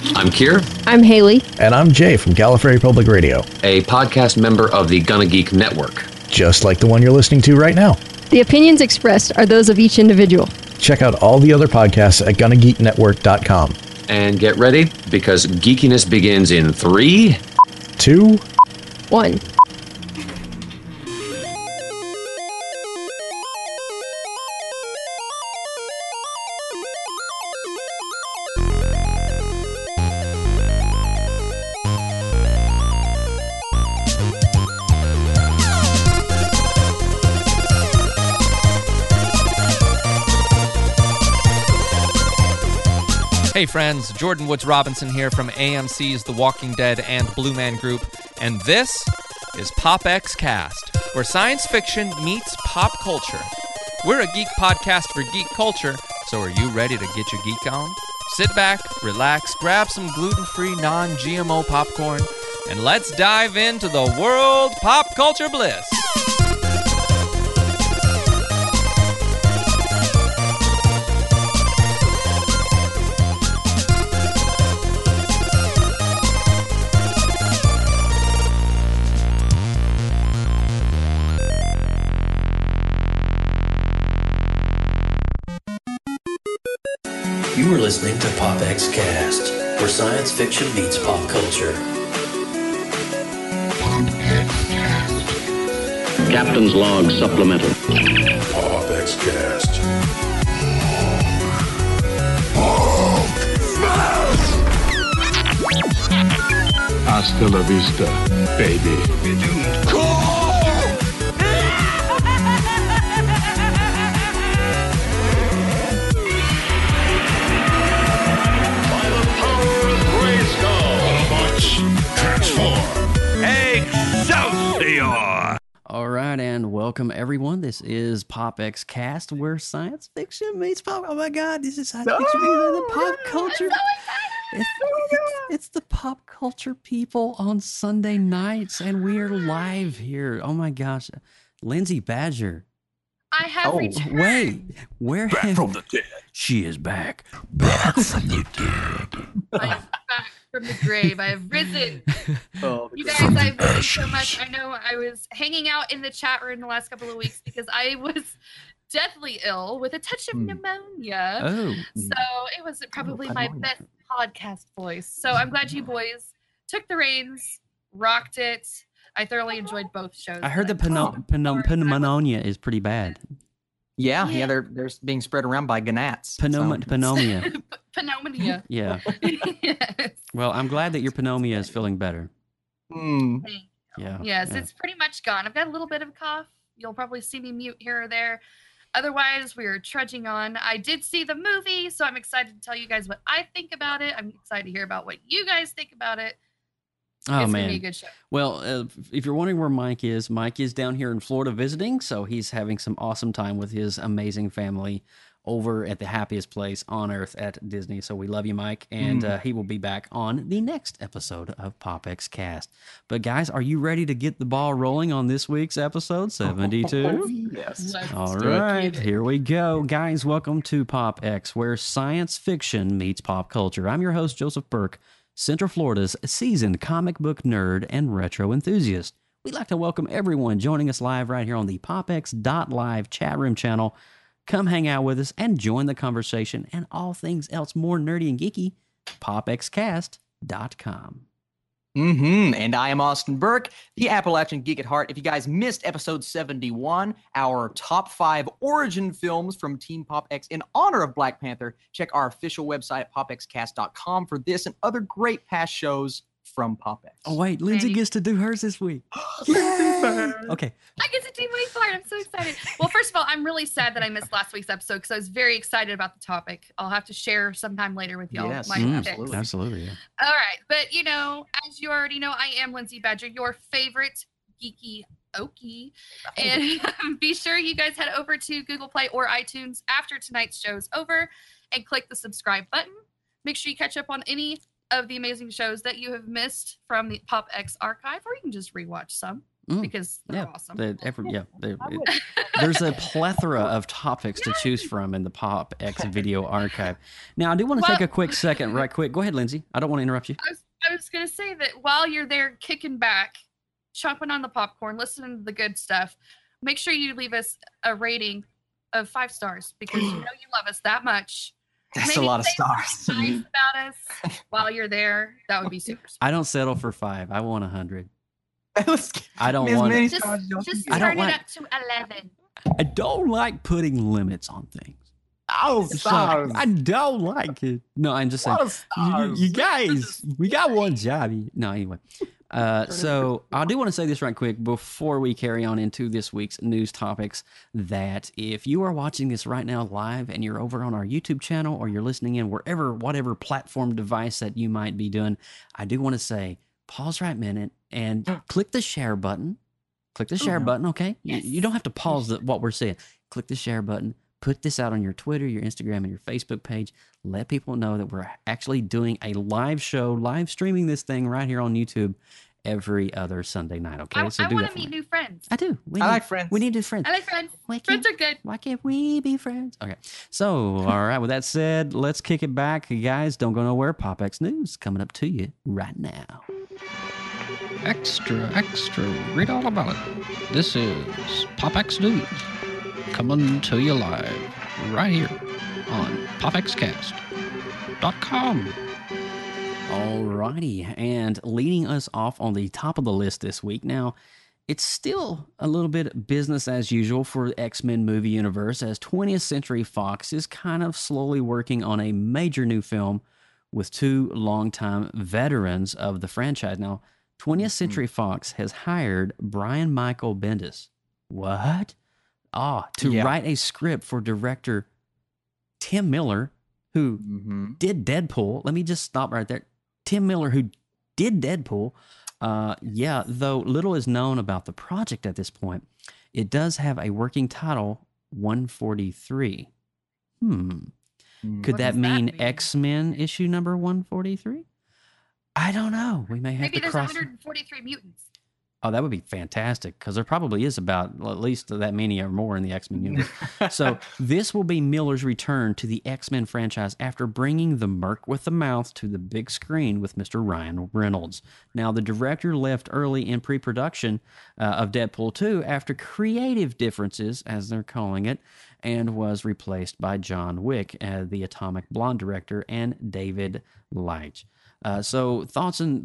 I'm Kier. I'm Haley. And I'm Jay from Gallifrey Public Radio, a podcast member of the Gonna Geek Network. Just like the one you're listening to right now. The opinions expressed are those of each individual. Check out all the other podcasts at GonnaGeekNetwork.com. And get ready, because geekiness begins in 3, 2, 1. Hey friends, Jordan Woods Robinson here from AMC's The Walking Dead and Blue Man Group, and this is Pop X Cast, where science fiction meets pop culture. We're a geek podcast for geek culture, so are you ready to get your geek on? Sit back, relax, grab some gluten-free, non-GMO popcorn, and let's dive into the world pop culture bliss. You are listening to Pop X Cast, where science fiction meets pop culture. Captain's Log Supplemental. Pop X Cast. Hasta la vista, baby. Excelsior! All right, and welcome everyone. This is Pop X Cast, where science fiction meets pop. Oh my God, this is science fiction meets the pop culture. It's the pop culture people on Sunday nights, and we are live here. Oh my gosh, Lindsay Badger. I have returned. Wait, where? Back from the dead. She is back. Back from the dead. I am back from the grave. I have risen. You guys, I've missed so much. I know I was hanging out in the chat room the last couple of weeks because I was deathly ill with a touch of pneumonia. Oh. So it was probably my best podcast voice. So I'm glad you boys took the reins, rocked it. I thoroughly enjoyed both shows. I heard the pneumonia is pretty bad. Yeah, they're being spread around by gnats. Pneumonia. Pneumonia. Yeah. Yes. Well, I'm glad that your pneumonia is feeling better. Yeah. Yes, it's pretty much gone. I've got a little bit of a cough. You'll probably see me mute here or there. Otherwise, we're trudging on. I did see the movie, so I'm excited to tell you guys what I think about it. I'm excited to hear about what you guys think about it. Oh, it's man. going to be a good show. Well, if you're wondering where Mike is down here in Florida visiting, so he's having some awesome time with his amazing family over at the happiest place on earth at Disney. So we love you, Mike, and he will be back on the next episode of Pop X Cast. But guys, are you ready to get the ball rolling on this week's episode 72? Yes. All right, here we go. Guys, welcome to Pop X, where science fiction meets pop culture. I'm your host, Joseph Burke, Central Florida's seasoned comic book nerd and retro enthusiast. We'd like to welcome everyone joining us live right here on the PopX.live chat room channel. Come hang out with us and join the conversation and all things else more nerdy and geeky. PopXCast.com. And I am Austin Burke, the Appalachian Geek at Heart. If you guys missed episode 71, our top 5 origin films from Team Pop X in honor of Black Panther, check our official website, popxcast.com, for this and other great past shows from Pop X. Oh, wait, Lindsay gets to do hers this week. Okay. I get to do my part. I'm so excited. Well, first of all, I'm really sad that I missed last week's episode because I was very excited about the topic. I'll have to share sometime later with y'all. Yes, absolutely. Absolutely, yeah. All right. But, you know, as you already know, I am Lindsay Badger, your favorite geeky okie. And be sure you guys head over to Google Play or iTunes after tonight's show's over and click the subscribe button. Make sure you catch up on any of the amazing shows that you have missed from the Pop X archive, or you can just rewatch some. because they're awesome. There's a plethora of topics to choose from in the PopX video archive. Now, I do want to take a quick second, right quick. Go ahead, Lindsay. I don't want to interrupt you. I was going to say that while you're there kicking back, chomping on the popcorn, listening to the good stuff, make sure you leave us a rating of 5 stars because you know you love us that much. That's Maybe a lot of say stars. something nice about us while you're there. That would be super. I don't settle for 5. I want 100. Let's I don't want many it. stars as you Just can. turn it up to 11. I don't like putting limits on things. Oh, stars. I don't like it. No, I'm just saying. You guys, we got one job. No, anyway. So I do want to say this right quick before we carry on into this week's news topics, that if you are watching this right now live and you're over on our YouTube channel or you're listening in whatever platform device that you might be doing, I do want to say pause right a minute and click the share button. Click the share button, okay? Yes. You don't have to pause what we're saying. Click the share button. Put this out on your Twitter, your Instagram, and your Facebook page. Let people know that we're actually doing a live show, live streaming this thing right here on YouTube every other Sunday night, okay? I So do want that to for meet me. new friends. I do. I like friends. We need new friends. I like friends. Friends are good. Why can't we be friends? Okay. So, all right. With that said, let's kick it back. You guys, don't go nowhere. PopX News coming up to you right now. Extra, read all about it. This is PopX News coming to you live right here on popxcast.com. Alrighty, and leading us off on the top of the list this week. Now, it's still a little bit business as usual for the X-Men movie universe, as 20th Century Fox is kind of slowly working on a major new film with 2 longtime veterans of the franchise. Now, 20th Century Fox has hired Brian Michael Bendis. What? To write a script for director Tim Miller, who did Deadpool. Let me just stop right there. Tim Miller, who did Deadpool. Though little is known about the project at this point, it does have a working title, 143. Could that mean X-Men issue number 143? I don't know. We may have Maybe to there's cross. 143 mutants. Oh, that would be fantastic, because there probably is about at least that many or more in the X-Men universe. So this will be Miller's return to the X-Men franchise after bringing the Merc with the Mouth to the big screen with Mr. Ryan Reynolds. Now, the director left early in pre-production of Deadpool 2 after creative differences, as they're calling it, and was replaced by John Wick, the Atomic Blonde director, and David Leitch. So thoughts and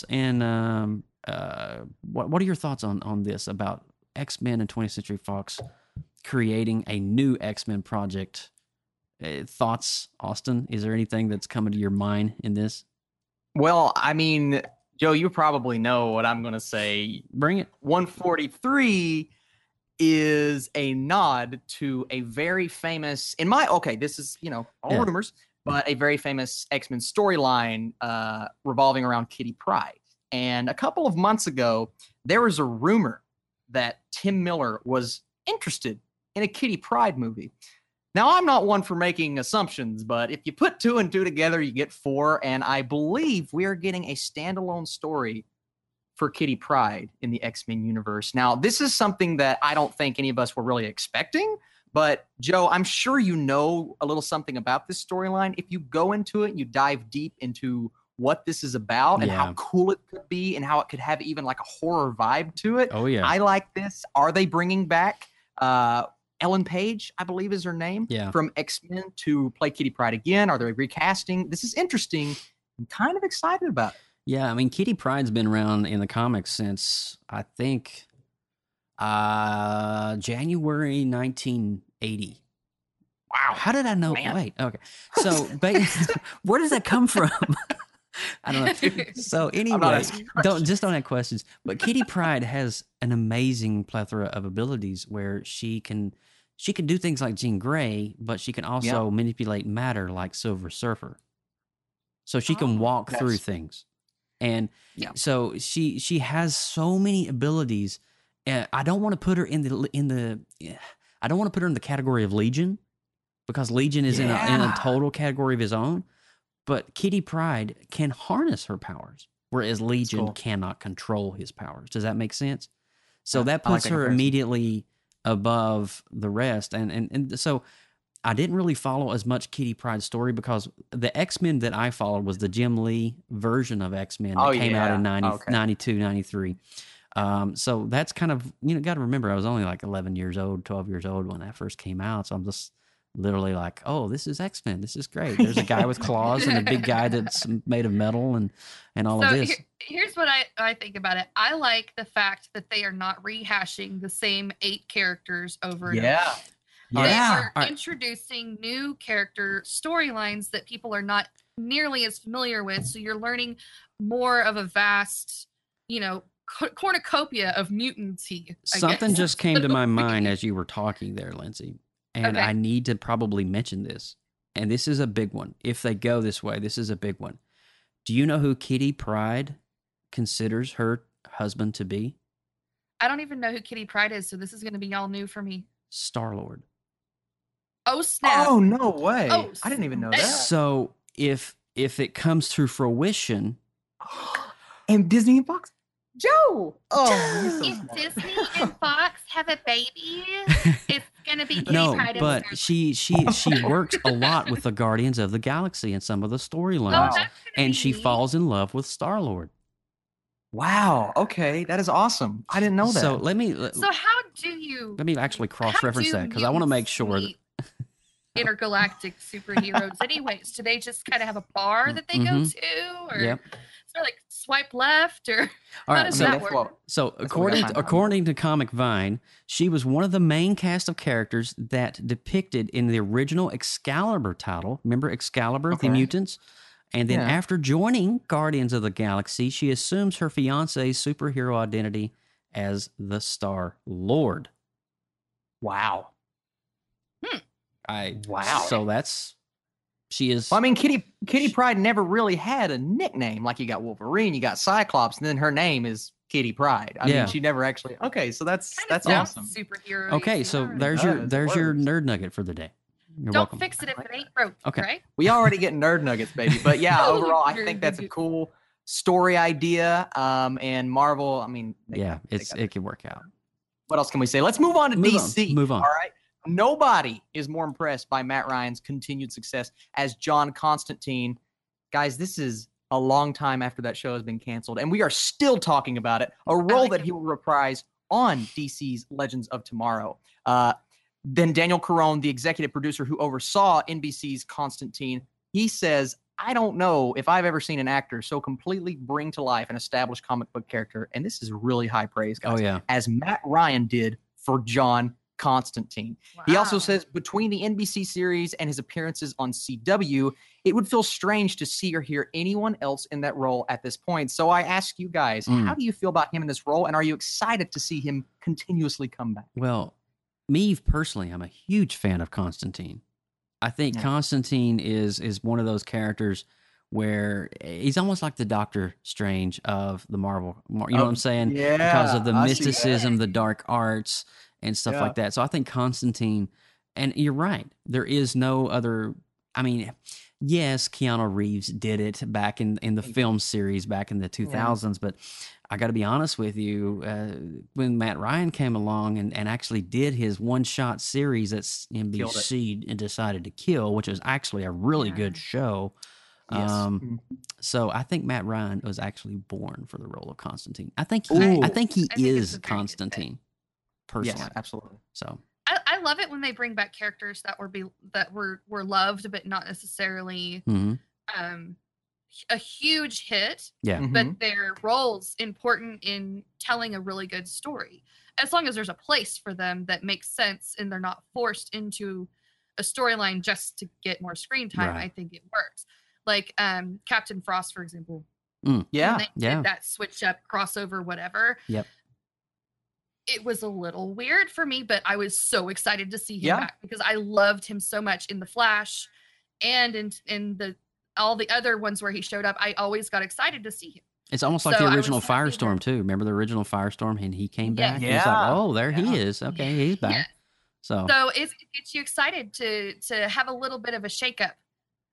what are your thoughts on this about X-Men and 20th Century Fox creating a new X-Men project? Thoughts, Austin? Is there anything that's coming to your mind in this? Well, I mean, Joe, you probably know what I'm going to say. Bring it. 143 is a nod to a very famous, this is, all rumors, but a very famous X-Men storyline revolving around Kitty Pryde. And a couple of months ago, there was a rumor that Tim Miller was interested in a Kitty Pryde movie. Now, I'm not one for making assumptions, but if you put 2 and 2 together, you get 4. And I believe we are getting a standalone story for Kitty Pryde in the X-Men universe. Now, this is something that I don't think any of us were really expecting. But, Joe, I'm sure you know a little something about this storyline. If you go into it, you dive deep into what this is about and how cool it could be and how it could have even like a horror vibe to it. Oh, yeah. I like this. Are they bringing back Ellen Page, I believe is her name, from X-Men to play Kitty Pryde again? Are they recasting? This is interesting. I'm kind of excited about it. Yeah, I mean, Kitty Pryde's been around in the comics since, I think, January 1980. Wow. How did I know? Man. Wait, okay. So, where does that come from? I don't know. So anyway, don't have questions. But Kitty Pryde has an amazing plethora of abilities where she can do things like Jean Grey, but she can also manipulate matter like Silver Surfer. So she can walk through things, and so she has so many abilities. I don't want to put her in the I don't want to put her in the category of Legion, because Legion is in a total category of his own. But Kitty Pryde can harness her powers, whereas Legion cannot control his powers. Does that make sense? So that I like puts that her comparison. immediately above the rest. And so I didn't really follow as much Kitty Pryde's story because the X-Men that I followed was the Jim Lee version of X-Men that came out in 92, 93. So that's kind of, got to remember, I was only like 11 years old, 12 years old when that first came out. So I'm just literally like, oh, this is X-Men. This is great. There's a guy with claws and a big guy that's made of metal and all of this. Here's what I think about it. I like the fact that they are not rehashing the same 8 characters over and over. They are introducing new character storylines that people are not nearly as familiar with. So you're learning more of a vast, cornucopia of mutancy. Something just came to my mind as you were talking there, Lindsay, and I need to probably mention this. And this is a big one. If they go this way, this is a big one. Do you know who Kitty Pryde considers her husband to be? I don't even know who Kitty Pryde is, so this is going to be all new for me. Star-Lord. Oh, snap. Oh, no way. Oh, I didn't even know that. So if it comes to fruition... And Disney and Fox... Joe! Oh, you're so if smart. Disney and Fox have a baby, it's gonna be Kitty No, Pryde. but she works a lot with the Guardians of the Galaxy and some of the storylines, and she falls in love with Star-Lord. Wow. Okay, that is awesome. I didn't know that. So So how do you? let me actually cross-reference that because I want to make sure that intergalactic superheroes. Anyways, do they just kind of have a bar that they go to, or is there like swipe left, or all how right? does that work? So according to Comic Vine, she was one of the main cast of characters that depicted in the original Excalibur title. Remember Excalibur, the mutants? And then after joining Guardians of the Galaxy, she assumes her fiance's superhero identity as the Star-Lord. Wow. Wow. So she is. Well, I mean, Kitty Pryde never really had a nickname. Like you got Wolverine, you got Cyclops, and then her name is Kitty Pryde. I mean, she never actually. Okay, so that's awesome. Superhero. Okay, so there's your nerd nugget for the day. You're Don't welcome. fix it if it ain't broke. Okay. Right? We already get nerd nuggets, baby. But yeah, overall, I think that's a cool story idea. And Marvel, I mean, it can work out. What else can we say? Let's move on to DC. Move on. All right. Nobody is more impressed by Matt Ryan's continued success as John Constantine. Guys, this is a long time after that show has been canceled, and we are still talking about it. A role that he will reprise on DC's Legends of Tomorrow. Then Daniel Caron, the executive producer who oversaw NBC's Constantine, he says, I don't know if I've ever seen an actor so completely bring to life an established comic book character, and this is really high praise, guys, as Matt Ryan did for John Constantine. Wow. He also says between the NBC series and his appearances on CW, it would feel strange to see or hear anyone else in that role at this point. So I ask you guys, how do you feel about him in this role, and are you excited to see him continuously come back? Well, me personally, I'm a huge fan of Constantine. I think Constantine is one of those characters where he's almost like the Doctor Strange of the Marvel. You know what I'm saying? Yeah, because of the mysticism, the dark arts, and stuff like that. So I think Constantine, and you're right, there is no other. I mean, yes, Keanu Reeves did it back in the film series back in the 2000s, but I got to be honest with you, when Matt Ryan came along and actually did his one-shot series that NBC decided to kill, which was actually a really good show. Yes. So I think Matt Ryan was actually born for the role of Constantine. I think he is Constantine. Personally, yes, absolutely. So I love it when they bring back characters that were loved, but not necessarily a huge hit. Yeah, but their roles important in telling a really good story. As long as there's a place for them that makes sense and they're not forced into a storyline just to get more screen time, I think it works. Like Captain Frost, for example. Yeah, when they did that switch up crossover, whatever. Yep. It was a little weird for me, but I was so excited to see him back because I loved him so much in The Flash and in all the other ones where he showed up. I always got excited to see him. It's almost like the original Firestorm too. Remember the original Firestorm, and he came back. Yeah. It's like, oh, there he is. Okay, he's back. So it gets you excited to have a little bit of a shakeup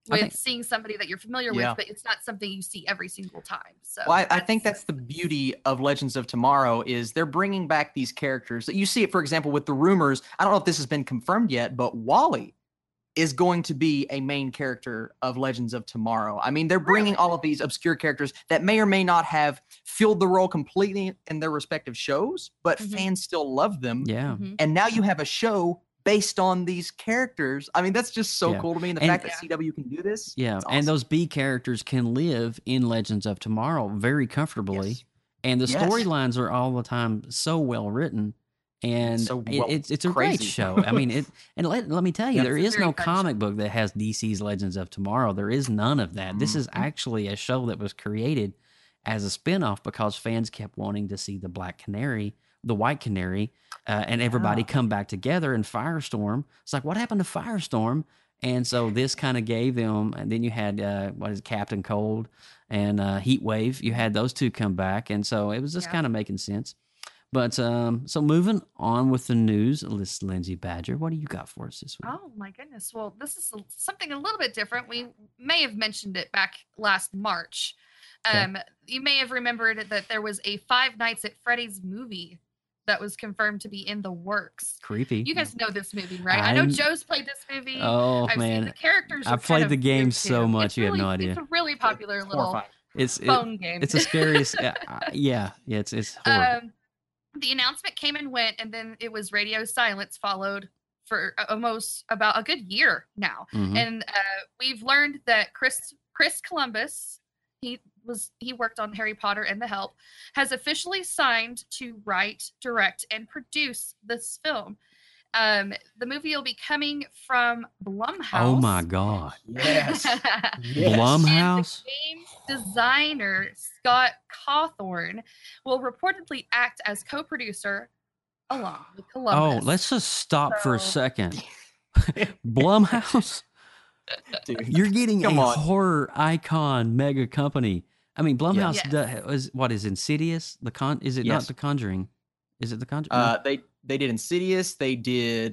with seeing somebody that you're familiar Yeah. with, but it's not something you see every single time. So Well, I think that's the beauty of Legends of Tomorrow is they're bringing back these characters. You see it, for example, with the rumors. I don't know if this has been confirmed yet, but Wally is going to be a main character of Legends of Tomorrow. I mean, they're bringing all of these obscure characters that may or may not have filled the role completely in their respective shows, but fans still love them. Yeah. And now you have a show based on these characters. I mean, that's just so cool to me. And the fact that CW can do this. Yeah, it's and awesome. those B characters can live in Legends of Tomorrow very comfortably. And the Yes. storylines are all the time so well written. And So well- it's a great crazy. show. I mean, let me tell you, Yeah. there It's a is very no fun comic book that has DC's Legends of Tomorrow. There is none of that. This is actually a show that was created as a spinoff because fans kept wanting to see the Black Canary, the White Canary, and everybody come back together in Firestorm. It's like, what happened to Firestorm? And so this kind of gave them, and then you had, Captain Cold and Heat Wave. You had those two come back. And so it was just kind of making sense. But so moving on with the news, Lindsay Badger, what do you got for us this week? Oh my goodness. Well, this is something a little bit different. We may have mentioned it back last March. You may have remembered that there was a Five Nights at Freddy's movie that was confirmed to be in the works. Creepy. You guys know this movie, right? I know Joe's played this movie. Oh, I've man. seen the characters. I've played the game so much, It's you have really, no idea. It's a really popular little phone game. It's the scariest. It's horrible. The announcement came and went, and then it was radio silence followed for almost about a good year now. And we've learned that Chris Columbus, he worked on Harry Potter and The Help, has officially signed to write, direct, and produce this film. The movie will be coming from Blumhouse. Oh my God. Yes. Blumhouse? And the game designer, Scott Cawthorn, will reportedly act as co-producer along with Columbus. Oh, let's just stop for a second. Blumhouse? Dude, you're getting come a on. horror icon mega company. I mean, Blumhouse Yes. is Insidious? Is it not The Conjuring? Is it The Conjuring? They did Insidious. They did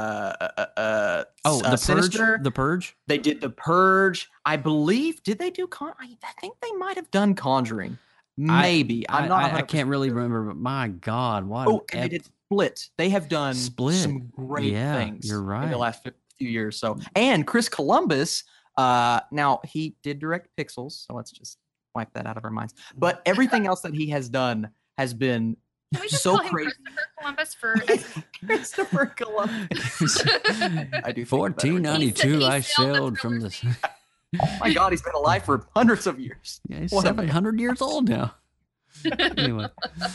The Sinister. Purge. The Purge. They did The Purge. I believe. Did they do I think they might have done Conjuring. Maybe. I can't really remember, but my God, what? Oh, and they did Split. They have done Split. some great things. You're right. In the last few years. So, and Chris Columbus. Now he did direct Pixels. So let's just wipe that out of our minds. But everything else that he has done has been Can we just so call him crazy. Christopher Columbus for Christopher Columbus. I do. 1492. I He sailed sailed the from thriller the. Oh my God, he's been alive for hundreds of years. Yeah, he's What a man. 700 years old now. Anyway.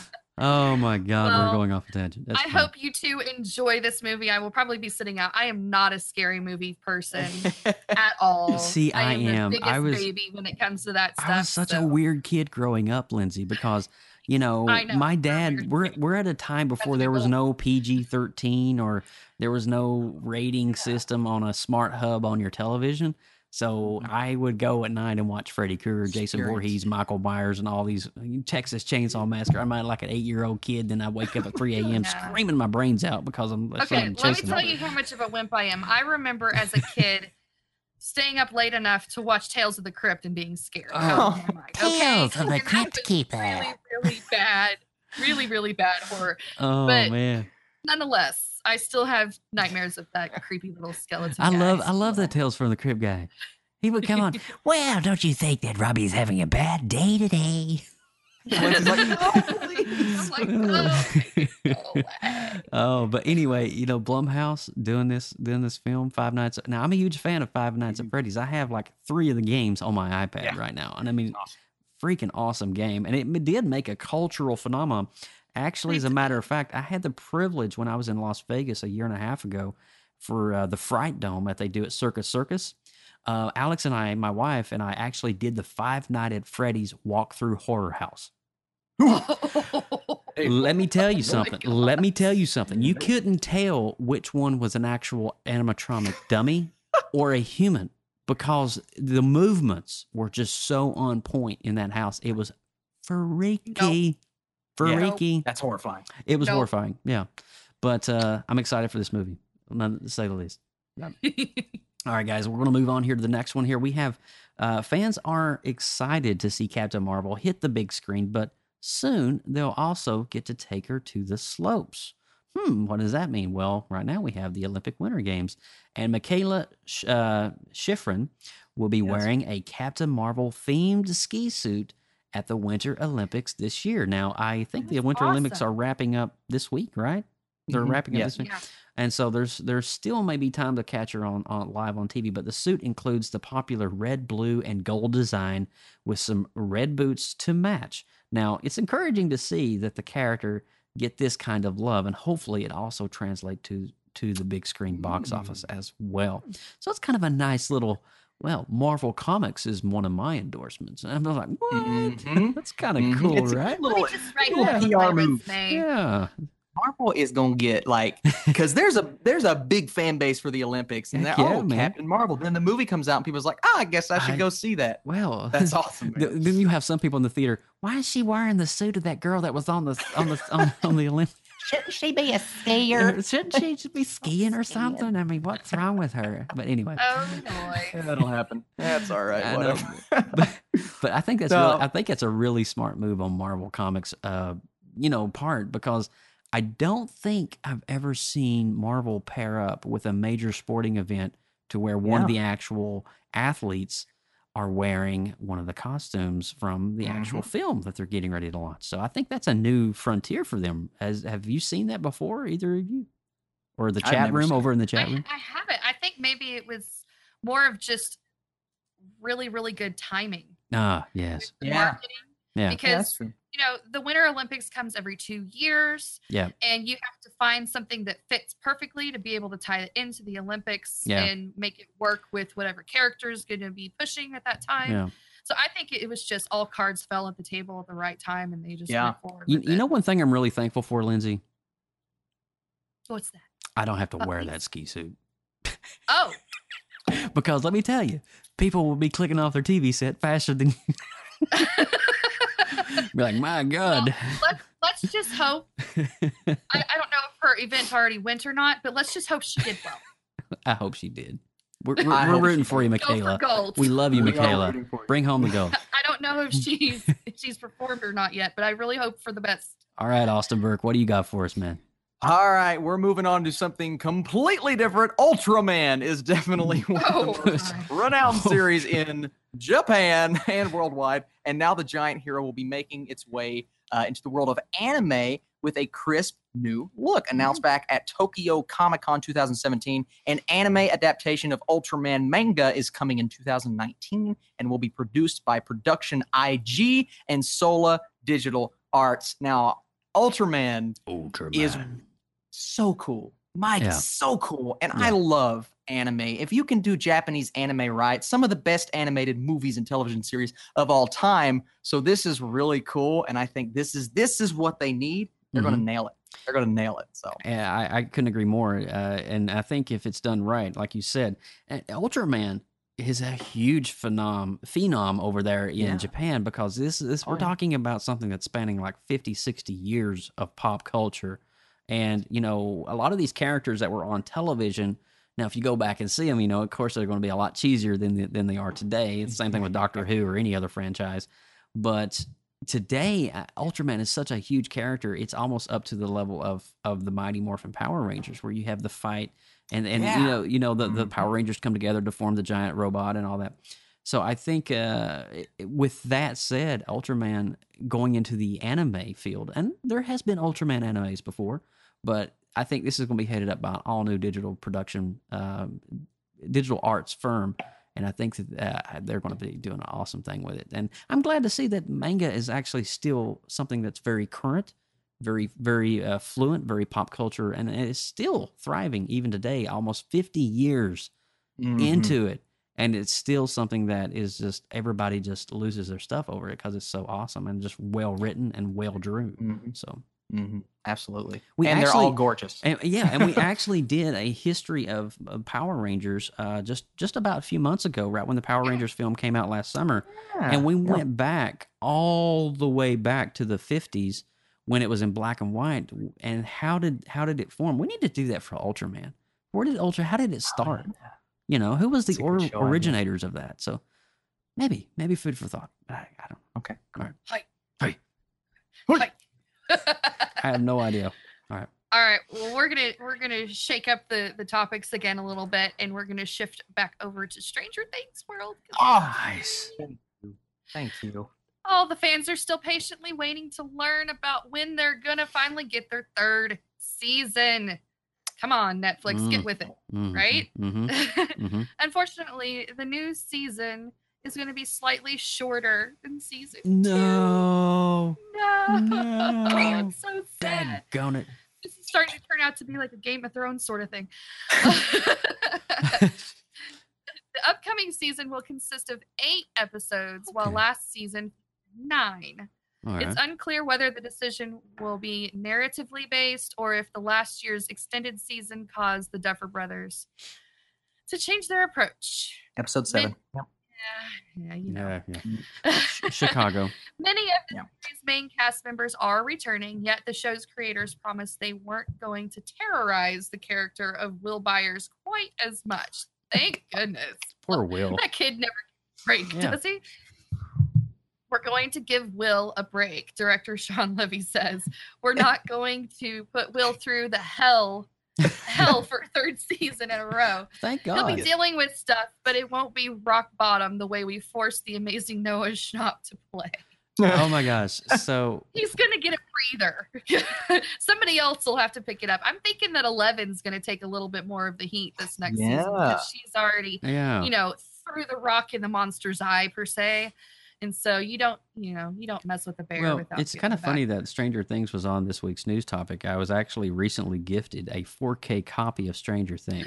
Oh my God, Well, we're going off a tangent. That's I fun. hope you two enjoy this movie. I will probably be sitting out. I am not a scary movie person at all. See, I am. The biggest I was- baby when it comes to that stuff. I was such a so- weird kid growing up, Lindsay, because I know, my you're dad. weird. We're at a time before there was no PG-13 or there was no rating system on a smart hub on your television. So I would go at night and watch Freddy Krueger, Jason Experience. Voorhees, Michael Myers, and all these Texas Chainsaw Massacre. I'm like an 8-year-old kid, then I wake up at 3 a.m. Yeah. screaming my brains out because I'm Okay, let me chasing tell them. you how much of a wimp I am. I remember as a kid staying up late enough to watch Tales of the Crypt and being scared. Oh, Tales of the Crypt Keeper. Really, really bad. Really bad horror. Oh But- man, Nonetheless, I still have nightmares of that creepy little skeleton. I guy. love that Tales from the Crypt guy. He would come on. Well, don't you think that Robbie's having a bad day today? It's like, no, please. I'm like, oh, go away. Oh, but anyway, Blumhouse doing this film, Five Nights. Now, I'm a huge fan of Five Nights at Freddy's. I have like 3 of the games on my iPad right now, and I mean, freaking awesome game. And it did make a cultural phenomenon. Actually, as a matter of fact, I had the privilege when I was in Las Vegas a year and a half ago for the Fright Dome that they do at Circus Circus. Alex and I, my wife and I, actually did the Five Nights at Freddy's walkthrough horror house. Let me tell you something. Let me tell you something. You couldn't tell which one was an actual animatronic dummy or a human because the movements were just so on point in that house. It was freaky. Freaky. That's horrifying. It was Nope. horrifying. Yeah. But I'm excited for this movie, to say the least. All right, guys, we're going to move on here to the next one here. We have fans are excited to see Captain Marvel hit the big screen, but soon they'll also get to take her to the slopes. What does that mean? Well, right now we have the Olympic Winter Games, and Michaela Schifrin will be wearing a Captain Marvel themed ski suit at the Winter Olympics this year. Now, I think the Winter Olympics are wrapping up this week, right? They're wrapping up this week. Yeah. And so there's still maybe time to catch her on live on TV, but the suit includes the popular red, blue, and gold design with some red boots to match. Now, it's encouraging to see that the character get this kind of love, and hopefully it also translates to the big screen box office as well. So it's kind of a nice little, well, Marvel Comics is one of my endorsements. And I'm like, what? That's kind of cool, it's right? A little PR move. Yeah. Marvel is gonna get because there's a big fan base for the Olympics, and Captain Marvel. Then the movie comes out, and people's like, I guess I should go see that. Well, that's awesome. Then you have some people in the theater. Why is she wearing the suit of that girl that was on the Olympics? Shouldn't she be a skier? Shouldn't she just be skiing or something? I mean, what's wrong with her? But anyway, that'll happen. That's all right. Whatever. But I think that's a really smart move on Marvel Comics, part, because I don't think I've ever seen Marvel pair up with a major sporting event to where one of the actual athletes are wearing one of the costumes from the actual film that they're getting ready to launch. So I think that's a new frontier for them. Have you seen that before, either of you? Or the chat room over in the chat room? I haven't. I think maybe it was more of just really, really good timing. Ah, yes. Marketing. Yeah. Because the Winter Olympics comes every 2 years. Yeah. And you have to find something that fits perfectly to be able to tie it into the Olympics and make it work with whatever character is going to be pushing at that time. Yeah. So I think it was just all cards fell at the table at the right time, and they just went forward with You know one thing I'm really thankful for, Lindsay? What's that? I don't have to wear that ski suit. Oh. Because let me tell you, people will be clicking off their TV set faster than you. Be like, my God. Well, let's just hope. I don't know if her event already went or not, but let's just hope she did well. I hope she did. We're rooting for you, Michaela. Go for gold. We love you, Michaela. Bring home the gold. I don't know if she's performed or not yet, but I really hope for the best. All right, Austin Burke, what do you got for us, man? All right, we're moving on to something completely different. Ultraman is definitely one of the most renowned series in Japan and worldwide, and now the giant hero will be making its way into the world of anime with a crisp new look. Announced back at Tokyo Comic-Con 2017, an anime adaptation of Ultraman manga is coming in 2019 and will be produced by Production IG and Sola Digital Arts. Now, Ultraman is so cool. So cool. And I love anime. If you can do Japanese anime right, some of the best animated movies and television series of all time. So this is really cool. And I think this is what they need. They're going to nail it. They're going to nail it. So yeah, I couldn't agree more. And I think if it's done right, like you said, Ultraman is a huge phenom over there in Japan, because this we're talking about something that's spanning like 50, 60 years of pop culture. And, a lot of these characters that were on television, now, if you go back and see them, of course, they're going to be a lot cheesier than they are today. It's the same thing with Doctor Who or any other franchise. But today, Ultraman is such a huge character, it's almost up to the level of the Mighty Morphin Power Rangers, where you have the fight and the Power Rangers come together to form the giant robot and all that. So I think with that said, Ultraman going into the anime field, and there has been Ultraman animes before, but I think this is going to be headed up by an all-new digital production, digital arts firm, and I think that they're going to be doing an awesome thing with it. And I'm glad to see that manga is actually still something that's very current, very, very fluent, very pop culture, and it is still thriving even today, almost 50 years into it. And it's still something that is just, everybody just loses their stuff over it because it's so awesome and just well written and well drew. So, absolutely. They're all gorgeous. And we actually did a history of Power Rangers just about a few months ago, right when the Power Rangers film came out last summer. And we went back all the way back to the 50s when it was in black and white. And how did it form? We need to do that for Ultraman. How did it start? You know, who was the That's a good show idea. originators of that? So maybe food for thought. I don't know. Okay. All right. Hi. I have no idea. All right. All right. Well, we're gonna shake up the topics again a little bit, and we're gonna shift back over to Stranger Things world. Oh, nice. Thank you. All the fans are still patiently waiting to learn about when they're gonna finally get their third season. Come on, Netflix, get with it, right? Unfortunately, the new season is going to be slightly shorter than season 2. No. I'm so sad. Daggone it. This is starting to turn out to be like a Game of Thrones sort of thing. The upcoming season will consist of 8 episodes, while last season 9. All It's right. unclear whether the decision will be narratively based or if the last year's extended season caused the Duffer Brothers to change their approach. Episode 7. Yep. Yeah, you know. Yeah. Chicago. Many of the series' main cast members are returning, yet the show's creators promised they weren't going to terrorize the character of Will Byers quite as much. Thank goodness. Poor Will. That kid never gets a break, Yeah. does he? We're going to give Will a break, director Sean Levy says. We're not going to put Will through the hell for a 3rd season in a row. Thank He'll God. be dealing with stuff, but it won't be rock bottom the way we forced the amazing Noah Schnapp to play. Oh my gosh. So He's going to get a breather. Somebody else will have to pick it up. I'm thinking that 11's going to take a little bit more of the heat this next season because she's already, threw the rock in the monster's eye, per se. And so you don't mess with a bear well, without it's getting kind of the funny that Stranger Things was on this week's news topic. I was actually recently gifted a 4K copy of Stranger Things.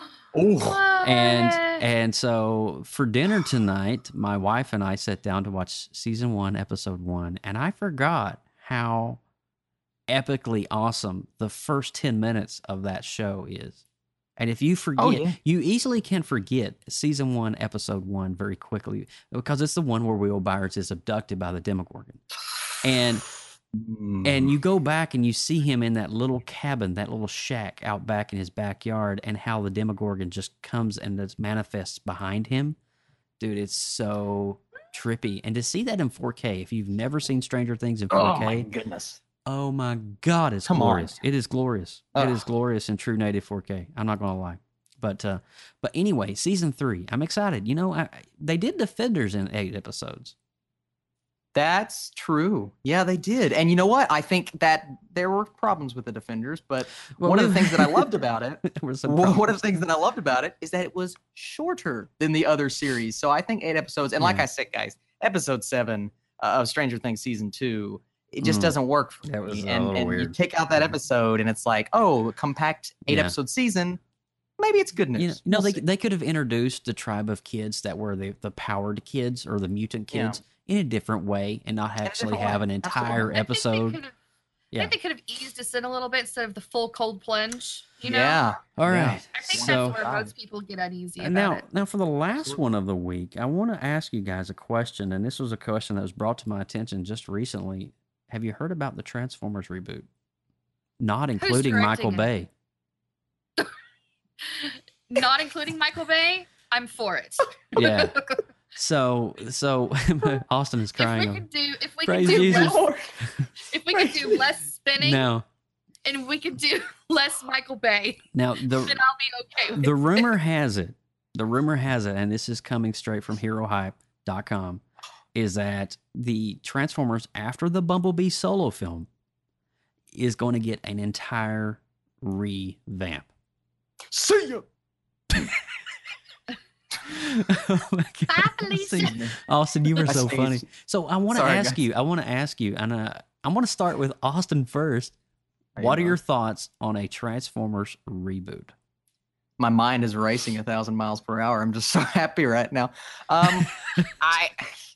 And so for dinner tonight, my wife and I sat down to watch season 1, episode 1, and I forgot how epically awesome the first 10 minutes of that show is. And if you forget, you easily can forget season 1, episode 1 very quickly because it's the one where Will Byers is abducted by the Demogorgon. And you go back and you see him in that little cabin, that little shack out back in his backyard, and how the Demogorgon just comes and just manifests behind him. Dude, it's so trippy. And to see that in 4K, if you've never seen Stranger Things in 4K. Oh my goodness. Oh my God, it's glorious. It is glorious. It is glorious in true native 4K. I'm not going to lie. But anyway, season 3, I'm excited. You know, they did Defenders in 8 episodes. That's true. Yeah, they did. And you know what? I think that there were problems with the Defenders, but one of the things that I loved about it, one of the things that I loved about it is that it was shorter than the other series. So I think 8 episodes, and like I said, guys, episode 7 of Stranger Things season 2, it just doesn't work for me. And you take out that episode, and it's like, oh, a compact 8 episode season. Maybe it's good news. You know, they could have introduced the tribe of kids that were the powered kids or the mutant kids in a different way and not actually have an entire episode. I think they could have eased us in a little bit instead of the full cold plunge. You know? Yeah. All right. I think that's where most people get uneasy about now, it. Now, for the last one of the week, I want to ask you guys a question, and this was a question that was brought to my attention just recently. Have you heard about the Transformers reboot? Not including Michael Bay. Not including Michael Bay? I'm for it. Yeah. So Austin is crying. If we could do less spinning, and we could do less Michael Bay, then I'll be okay with the rumor has it, and this is coming straight from HeroHype.com, is that the Transformers after the Bumblebee solo film is going to get an entire revamp. See ya. Oh my God. Austin, you were so funny. So I want to ask you, and I want to start with Austin first. What are your thoughts on a Transformers reboot? My mind is racing 1,000 miles per hour. I'm just so happy right now. I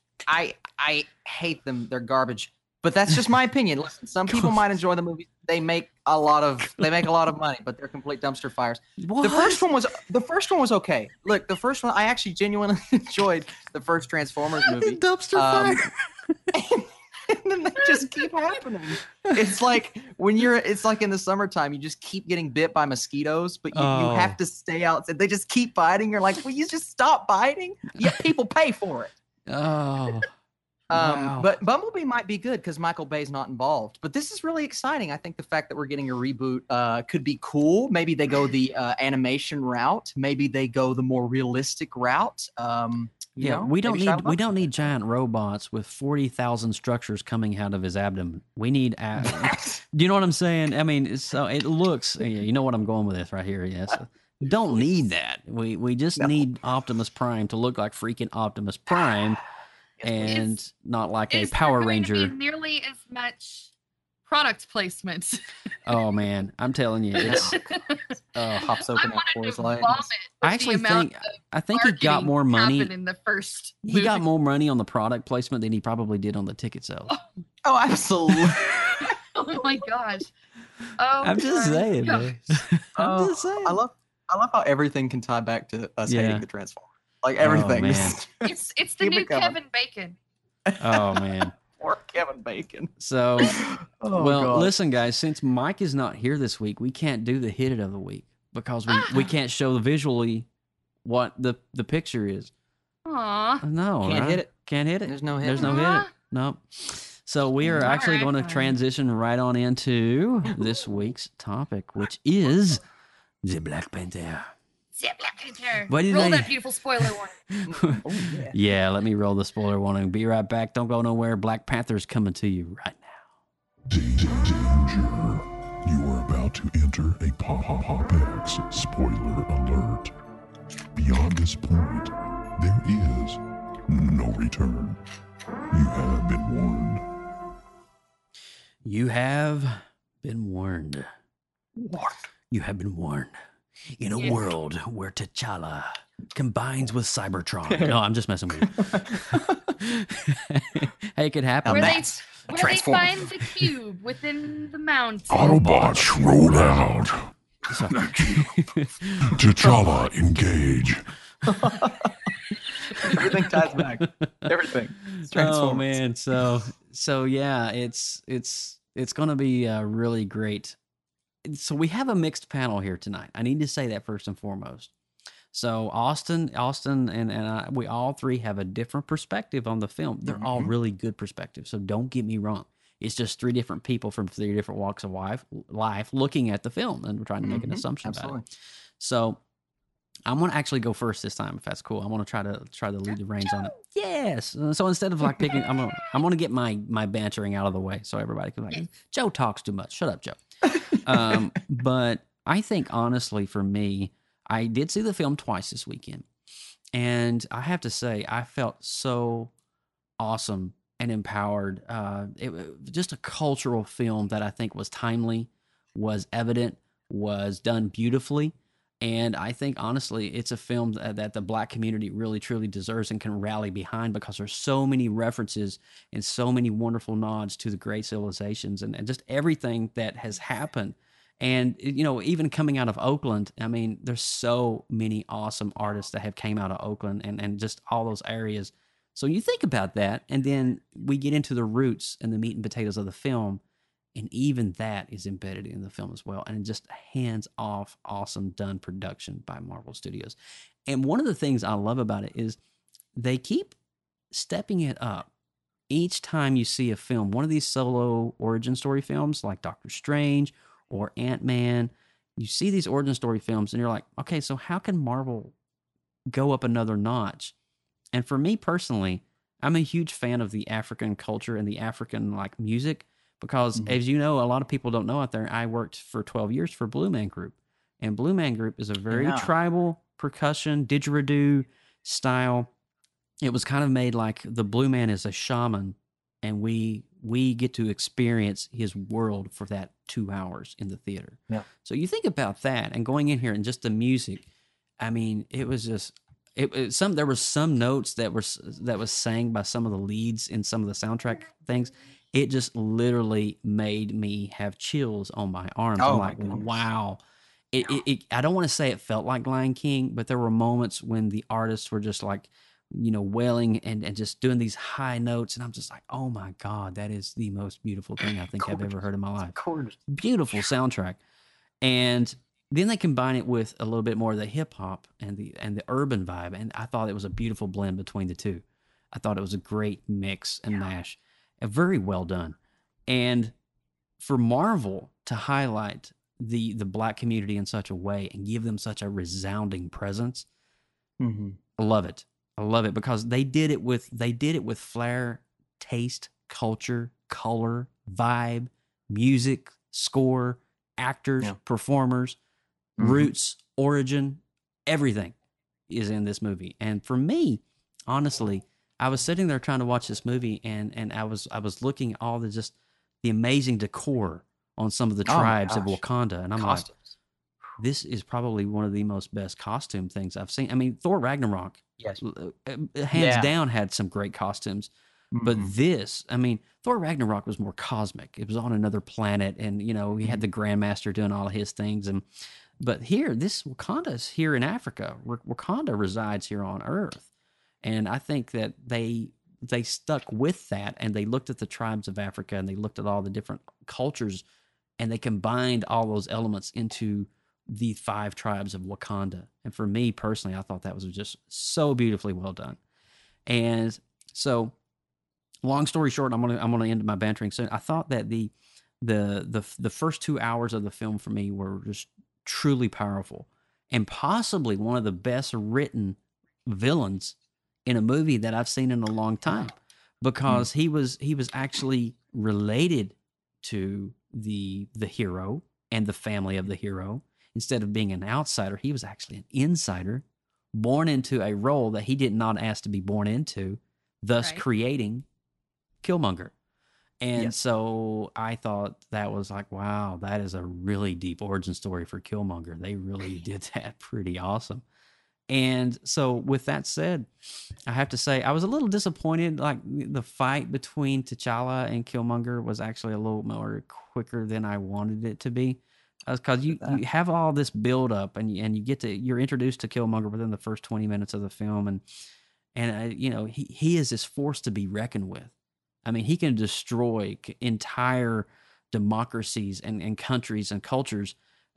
hate them. They're garbage. But that's just my opinion. Listen, some people might enjoy the movie. They make a lot of money, but they're complete dumpster fires. What? The first one was okay. Look, the first one, I actually genuinely enjoyed the first Transformers movie. Dumpster fire. then they just keep happening. It's like it's like in the summertime, you just keep getting bit by mosquitoes, but you have to stay outside. They just keep biting. You're like, will you just stop biting? Yet people pay for it. Oh. Wow. But Bumblebee might be good because Michael Bay's not involved. But this is really exciting. I think the fact that we're getting a reboot could be cool. Maybe they go the animation route. Maybe they go the more realistic route. We don't need giant robots with 40,000 structures coming out of his abdomen. We need. Do you know what I'm saying? I mean, so it looks. You know what I'm going with this right here. Yes. Don't need that. We just need Optimus Prime to look like freaking Optimus Prime. And not like a Power Ranger. To be nearly as much product placement. Oh man, I'm telling you, it's hops open at Coors Light. I actually think he got more money in the first. He got more money on the product placement than he probably did on the ticket sales. Oh, absolutely. Oh my gosh. Oh, I'm just saying, man. I'm just saying. I love how everything can tie back to us hating the Transformers. Like everything. Oh, man. It's the new Kevin Bacon. Oh man. Or Kevin Bacon. So, God. Listen, guys. Since Mike is not here this week, we can't do the hit it of the week because we can't show visually what the picture is. Aw. No, Can't hit it. Can't hit it. There's no hit. There's no hit it. Nope. So we are actually going to transition right on into this week's topic, which is the Black Panther. Roll that beautiful spoiler warning. Yeah, let me roll the spoiler warning. Be right back. Don't go nowhere. Black Panther's coming to you right now. Danger. You are about to enter a PopX spoiler alert. Beyond this point, there is no return. You have been warned. You have been warned. You have been warned. In a world where T'Challa combines with Cybertron. No, I'm just messing with you. Hey, it could happen. Where they find the cube within the mountain. Autobots roll out. T'Challa engage. Everything ties back. Everything. Oh man, so yeah, it's gonna be really great. So we have a mixed panel here tonight. I need to say that first and foremost. So Austin, and I, we all three have a different perspective on the film. They're all really good perspectives. So don't get me wrong. It's just three different people from three different walks of life looking at the film, and we're trying to make an assumption about it. So I'm going to actually go first this time, if that's cool. I want to try to lead the reins on it. Yes. So instead of like picking, I'm going to get my bantering out of the way so everybody can like, Joe talks too much. Shut up, Joe. But I think honestly, for me, I did see the film twice this weekend, and I have to say I felt so awesome and empowered. It was just a cultural film that I think was timely, was evident, was done beautifully. And I think, honestly, it's a film that the Black community really, truly deserves and can rally behind because there's so many references and so many wonderful nods to the great civilizations and just everything that has happened. And, you know, even coming out of Oakland, I mean, there's so many awesome artists that have came out of Oakland and just all those areas. So you think about that, and then we get into the roots and the meat and potatoes of the film, and even that is embedded in the film as well. And just hands-off, awesome done production by Marvel Studios. And one of the things I love about it is they keep stepping it up. Each time you see a film, one of these solo origin story films like Doctor Strange or Ant-Man, you see these origin story films and you're like, okay, so how can Marvel go up another notch? And for me personally, I'm a huge fan of the African culture and the African like music. Because, as you know, a lot of people don't know out there, I worked for 12 years for Blue Man Group. And Blue Man Group is a very tribal percussion, didgeridoo style. It was kind of made like the Blue Man is a shaman, and we get to experience his world for that 2 hours in the theater. Yeah. So you think about that, and going in here and just the music, I mean, it was just... there were some notes that was sang by some of the leads in some of the soundtrack things. It just literally made me have chills on my arms. Oh, I'm like, wow. I don't want to say it felt like Lion King, but there were moments when the artists were just like wailing and just doing these high notes. And I'm just like, oh my God, that is the most beautiful thing I think I've ever heard in my life. Beautiful soundtrack. And then they combine it with a little bit more of the hip hop and the urban vibe. And I thought it was a beautiful blend between the two. I thought it was a great mix and mash. Very well done. And for Marvel to highlight the black community in such a way and give them such a resounding presence, I love it. I love it because they did it with flair, taste, culture, color, vibe, music, score, actors, performers, roots, origin, everything is in this movie. And for me, honestly, I was sitting there trying to watch this movie, and I was looking at all the amazing decor on some of the tribes of Wakanda, and I'm like, this is probably one of the most best costume things I've seen. I mean, Thor Ragnarok, hands down, had some great costumes, but this, I mean, Thor Ragnarok was more cosmic. It was on another planet, and he had the Grandmaster doing all of his things, but here, this Wakanda's here in Africa. Wakanda resides here on Earth. And I think that they stuck with that, and they looked at the tribes of Africa, and they looked at all the different cultures, and they combined all those elements into the 5 tribes of Wakanda. And for me personally, I thought that was just so beautifully well done. And so, long story short, I'm gonna end my bantering soon. I thought that the first 2 hours of the film for me were just truly powerful, and possibly one of the best written villains in a movie that I've seen in a long time, because he was actually related to the hero and the family of the hero. Instead of being an outsider, he was actually an insider, born into a role that he did not ask to be born into, thus creating Killmonger. And so I thought that was like, wow, that is a really deep origin story for Killmonger. They really did that pretty awesome. And so with that said, I have to say I was a little disappointed. Like, the fight between T'Challa and Killmonger was actually a little more quicker than I wanted it to be, because you have all this build up, and you're introduced to Killmonger within the first 20 minutes of the film, and he is this force to be reckoned with. I mean, he can destroy entire democracies and countries and cultures.